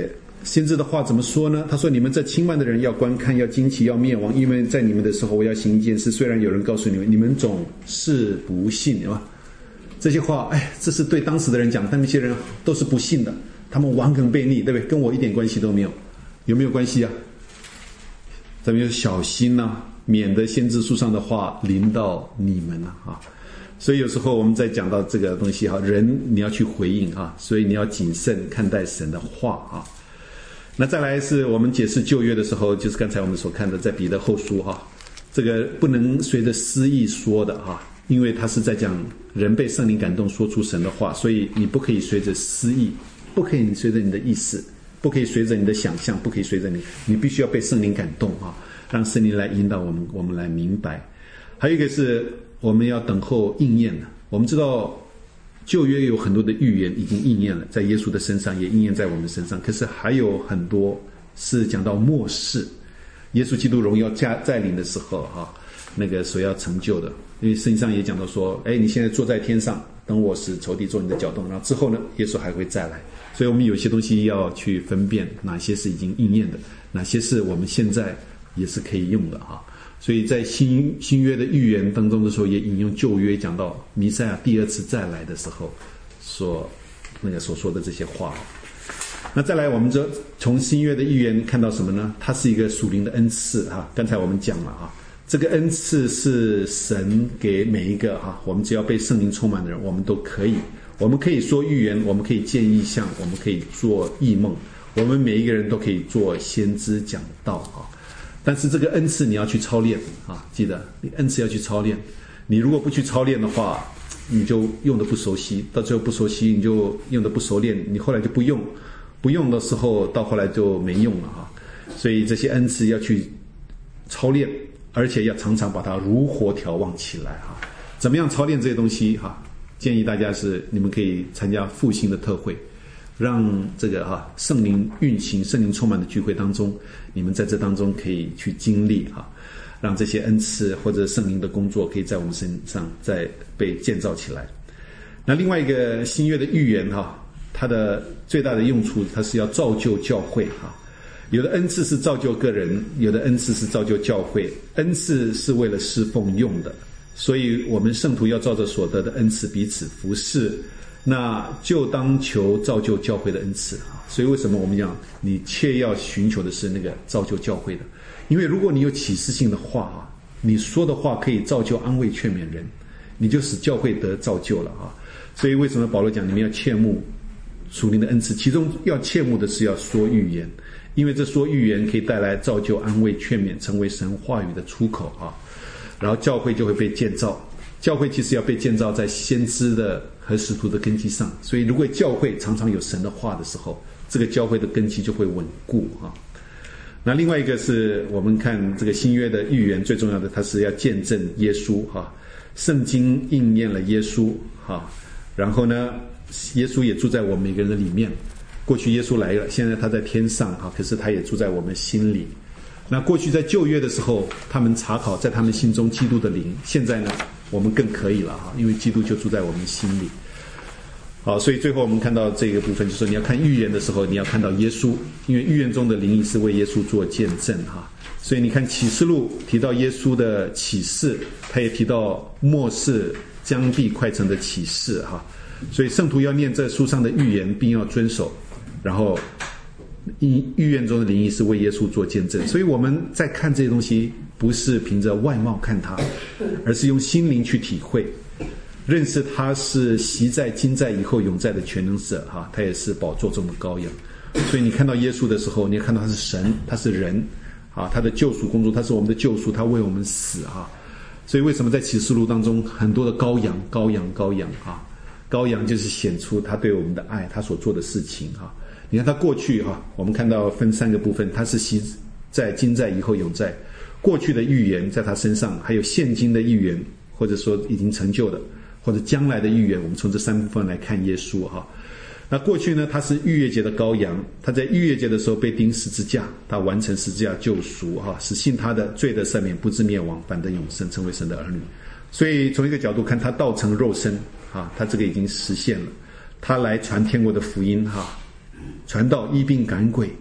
先知的话怎么说呢？他说：“你们这轻慢的人要观看，要惊奇，要灭亡，因为在你们的时候，我要行一件事。虽然有人告诉你们，你们总是不信，对吧？”这些话，哎，这是对当时的人讲，但那些人都是不信的，他们顽梗悖逆，对不对？跟我一点关系都没有，有没有关系啊？咱们要小心呐、啊，免得先知书上的话临到你们了 啊, 啊！所以有时候我们在讲到这个东西哈，人你要去回应啊，所以你要谨慎看待神的话啊。那再来是我们解释旧约的时候，就是刚才我们所看的，在彼得后书哈，这个不能随着私意说的哈，因为他是在讲人被圣灵感动说出神的话，所以你不可以随着私意，不可以随着你的意思，不可以随着你的想象，不可以随着你，你必须要被圣灵感动啊，让圣灵来引导我们，我们来明白。还有一个是我们要等候应验的。我们知道旧约有很多的预言已经应验了，在耶稣的身上也应验在我们身上，可是还有很多是讲到末世，耶稣基督荣耀加再临的时候哈，那个所要成就的。因为圣经上也讲到说，哎，你现在坐在天上，等我使仇敌做你的脚动，然后之后呢，耶稣还会再来。所以我们有些东西要去分辨，哪些是已经应验的，哪些是我们现在也是可以用的哈。所以在新新约的预言当中的时候，也引用旧约讲到弥赛亚第二次再来的时候所那个所说的这些话。那再来，我们就从新约的预言看到什么呢？它是一个属灵的恩赐哈。刚才我们讲了哈，这个恩赐是神给每一个哈，我们只要被圣灵充满的人，我们都可以，我们可以说预言，我们可以见异象，我们可以做异梦，我们每一个人都可以做先知讲道哈。但是这个恩赐你要去操练啊，记得你恩赐要去操练。你如果不去操练的话，你就用的不熟悉，到最后不熟悉你就用的不熟练，你后来就不用，不用的时候到后来就没用了啊。所以这些恩赐要去操练，而且要常常把它如火眺望起来啊。怎么样操练这些东西哈？建议大家是你们可以参加复兴的特会。让这个哈圣灵运行、圣灵充满的聚会当中，你们在这当中可以去经历哈，让这些恩赐或者圣灵的工作可以在我们身上再被建造起来。那另外一个新约的预言哈，它的最大的用处，它是要造就教会哈。有的恩赐是造就个人，有的恩赐是造就教会。恩赐是为了侍奉用的，所以我们圣徒要照着所得的恩赐彼此服侍。那就当求造就教会的恩赐啊！所以为什么我们讲你切要寻求的是那个造就教会的？因为如果你有启示性的话啊，你说的话可以造就、安慰、劝勉人，你就使教会得造就了啊！所以为什么保罗讲你们要切慕属灵的恩赐？其中要切慕的是要说预言，因为这说预言可以带来造就、安慰、劝勉，成为神话语的出口啊！然后教会就会被建造。教会其实要被建造在先知的和使徒的根基上，所以如果教会常常有神的话的时候，这个教会的根基就会稳固啊。那另外一个是我们看这个新约的预言，最重要的它是要见证耶稣哈，圣经应验了耶稣哈，然后呢，耶稣也住在我们每个人的里面。过去耶稣来了，现在他在天上哈，可是他也住在我们心里。那过去在旧约的时候，他们查考在他们心中基督的灵，现在呢，我们更可以了哈，因为基督就住在我们心里。好，所以最后我们看到这个部分，就是说你要看预言的时候，你要看到耶稣，因为预言中的灵意是为耶稣做见证哈。所以你看启示录提到耶稣的启示，他也提到末世将必快成的启示哈。所以圣徒要念这书上的预言，并要遵守，然后预言中的灵意是为耶稣做见证。所以我们在看这些东西，不是凭着外貌看它，而是用心灵去体会，认识他是昔在、今在、以后永在的全能者哈，他也是宝座中的羔羊。所以你看到耶稣的时候，你也看到他是神，他是人啊，他的救赎工作，他是我们的救赎，他为我们死啊。所以为什么在启示录当中很多的羔羊、羔羊、羔羊啊？羔羊就是显出他对我们的爱，他所做的事情啊。你看他过去哈，我们看到分三个部分，他是昔在、今在、以后永在。过去的预言在他身上，还有现今的预言，或者说已经成就的，或者将来的预言，我们从这三部分来看耶稣哈。那过去呢，他是逾越节的羔羊，他在逾越节的时候被钉十字架，他完成十字架救赎哈，使信他的罪得赦免，不至灭亡，反得永生，成为神的儿女。所以从一个角度看，他道成肉身啊，他这个已经实现了。他来传天国的福音哈，传道医病赶鬼，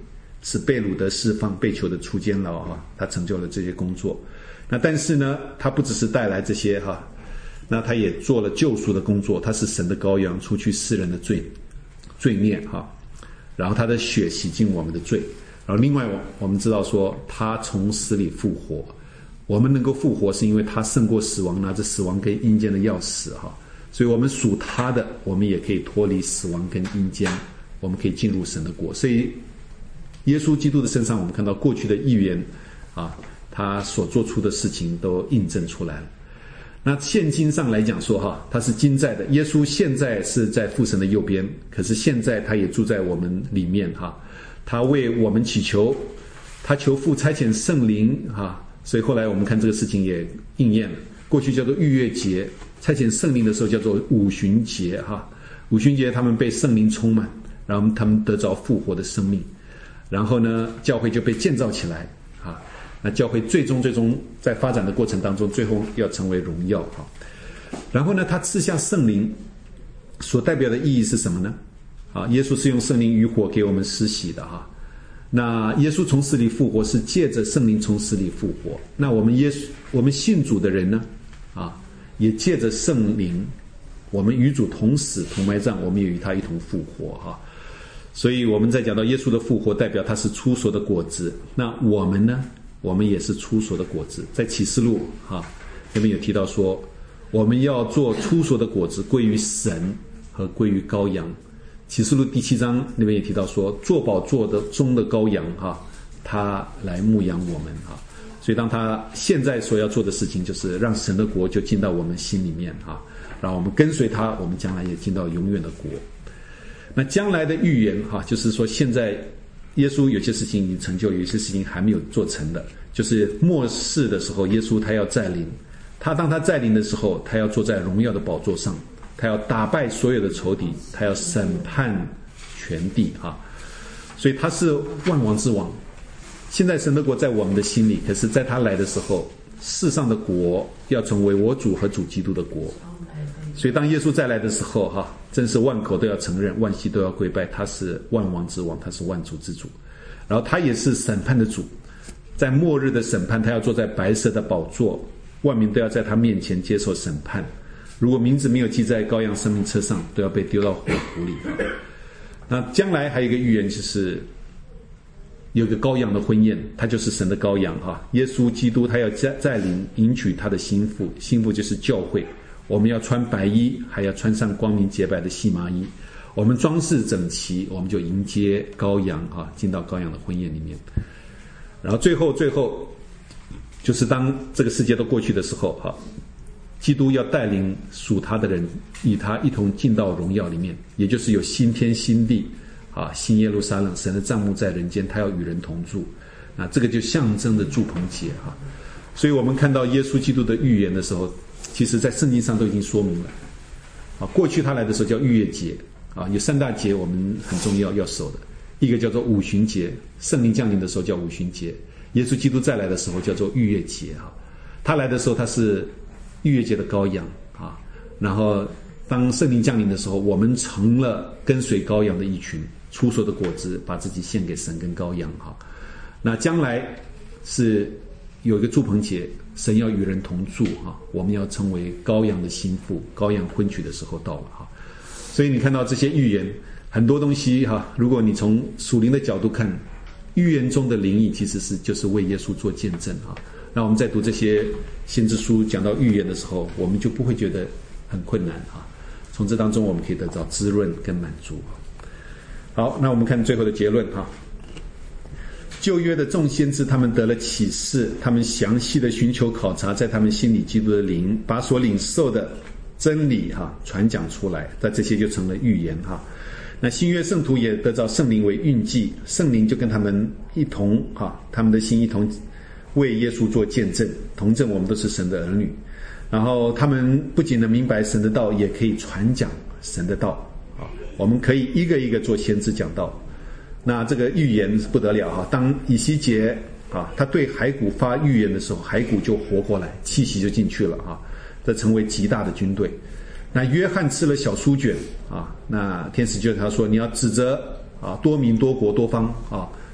使被掳的释放，被囚的出监牢哈，他成就了这些工作。那但是呢，他不只是带来这些哈，那他也做了救赎的工作，他是神的羔羊，除去世人的罪罪孽哈，然后他的血洗净我们的罪。然后另外我们知道说，他从死里复活，我们能够复活是因为他胜过死亡，拿着死亡跟阴间的钥匙哈，所以我们属他的，我们也可以脱离死亡跟阴间，我们可以进入神的国。所以耶稣基督的身上，我们看到过去的预言啊，他所做出的事情都印证出来了。那现今上来讲说哈，他是今在的，耶稣现在是在父神的右边，可是现在他也住在我们里面哈，他为我们祈求，他求父差遣圣灵哈，所以后来我们看这个事情也应验了。过去叫做逾越节，差遣圣灵的时候叫做五旬节哈，五旬节他们被圣灵充满，然后他们得着复活的生命，然后呢，教会就被建造起来啊。那教会最终最终在发展的过程当中，最后要成为荣耀啊。然后呢，他赐下圣灵所代表的意义是什么呢？啊，耶稣是用圣灵与火给我们施洗的哈。那耶稣从死里复活是借着圣灵从死里复活。那我们耶稣我们信主的人呢，啊，也借着圣灵，我们与主同死同埋葬，我们也与他一同复活哈。所以我们在讲到耶稣的复活，代表他是初熟的果子。那我们呢？我们也是初熟的果子。在启示录哈，那边有提到说，我们要做初熟的果子，归于神和归于羔羊。启示录第七章那边也提到说，坐宝座的中的羔羊哈，他来牧养我们哈。所以当他现在所要做的事情，就是让神的国就进到我们心里面哈，让我们跟随他，我们将来也进到永远的国。那将来的预言哈，就是说现在耶稣有些事情已经成就，有些事情还没有做成的，就是末世的时候，耶稣他要再临，他当他再临的时候，他要坐在荣耀的宝座上，他要打败所有的仇敌，他要审判全地哈，所以他是万王之王。现在神的国在我们的心里，可是在他来的时候，世上的国要成为我主和主基督的国。所以当耶稣再来的时候哈，真是万口都要承认，万膝都要跪拜，他是万王之王，他是万主之主，然后他也是审判的主。在末日的审判，他要坐在白色的宝座，万民都要在他面前接受审判，如果名字没有记在羔羊生命册上，都要被丢到火湖里。那将来还有一个预言，就是有个羔羊的婚宴，他就是神的羔羊哈，耶稣基督他要再临迎娶他的新妇，新妇就是教会。我们要穿白衣，还要穿上光明洁白的细麻衣，我们装饰整齐，我们就迎接羔羊啊，进到羔羊的婚宴里面。然后最后最后就是当这个世界都过去的时候哈，基督要带领属他的人与他一同进到荣耀里面，也就是有新天新地啊，新耶路撒冷，神的帐幕在人间，他要与人同住。那这个就象征着住棚节哈。所以我们看到耶稣基督的预言的时候，其实在圣经上都已经说明了啊。过去他来的时候叫逾越节啊，有三大节我们很重要要守的，一个叫做五旬节，圣灵降临的时候叫五旬节，耶稣基督再来的时候叫做逾越节哈。他来的时候他是逾越节的羔羊啊，然后当圣灵降临的时候，我们成了跟随羔羊的一群，初熟的果子，把自己献给神跟羔羊哈。那将来是有一个住棚节，神要与人同住哈，我们要成为羔羊的心腹，羔羊婚娶的时候到了哈。所以你看到这些预言，很多东西哈，如果你从属灵的角度看，预言中的灵意其实是就是为耶稣做见证哈。那我们在读这些先知书讲到预言的时候，我们就不会觉得很困难哈。从这当中我们可以得到滋润跟满足。好，那我们看最后的结论哈。旧约的众先知他们得了启示，他们详细的寻求考察在他们心里基督的灵，把所领受的真理哈传讲出来，那这些就成了预言哈。那新约圣徒也得到圣灵为印记，圣灵就跟他们一同哈，他们的心一同为耶稣做见证，同证我们都是神的儿女。然后他们不仅能明白神的道，也可以传讲神的道啊。我们可以一个一个做先知讲道。那这个预言不得了哈！当以西结啊，他对骸骨发预言的时候，骸骨就活过来，气息就进去了啊，这成为极大的军队。那约翰吃了小书卷啊，那天使就他说，你要指着啊多民多国多方啊，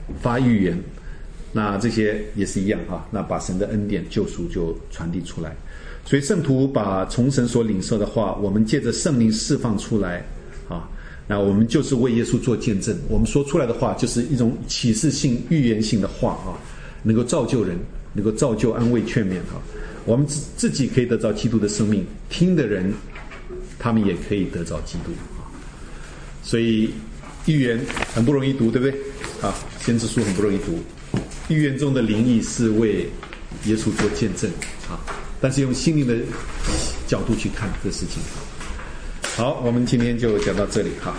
发预言，那这些也是一样哈，那把神的恩典救赎就传递出来。所以圣徒把从神所领受的话，我们借着圣灵释放出来啊，那我们就是为耶稣做见证，我们说出来的话就是一种启示性预言性的话啊，能够造就人，能够造就安慰劝勉啊，我们自自己可以得着基督的生命，听的人他们也可以得着基督啊。所以预言很不容易读，对不对啊？先知书很不容易读，预言中的灵意是为耶稣做见证啊，但是用心灵的角度去看这事情。好，我们今天就讲到这里哈。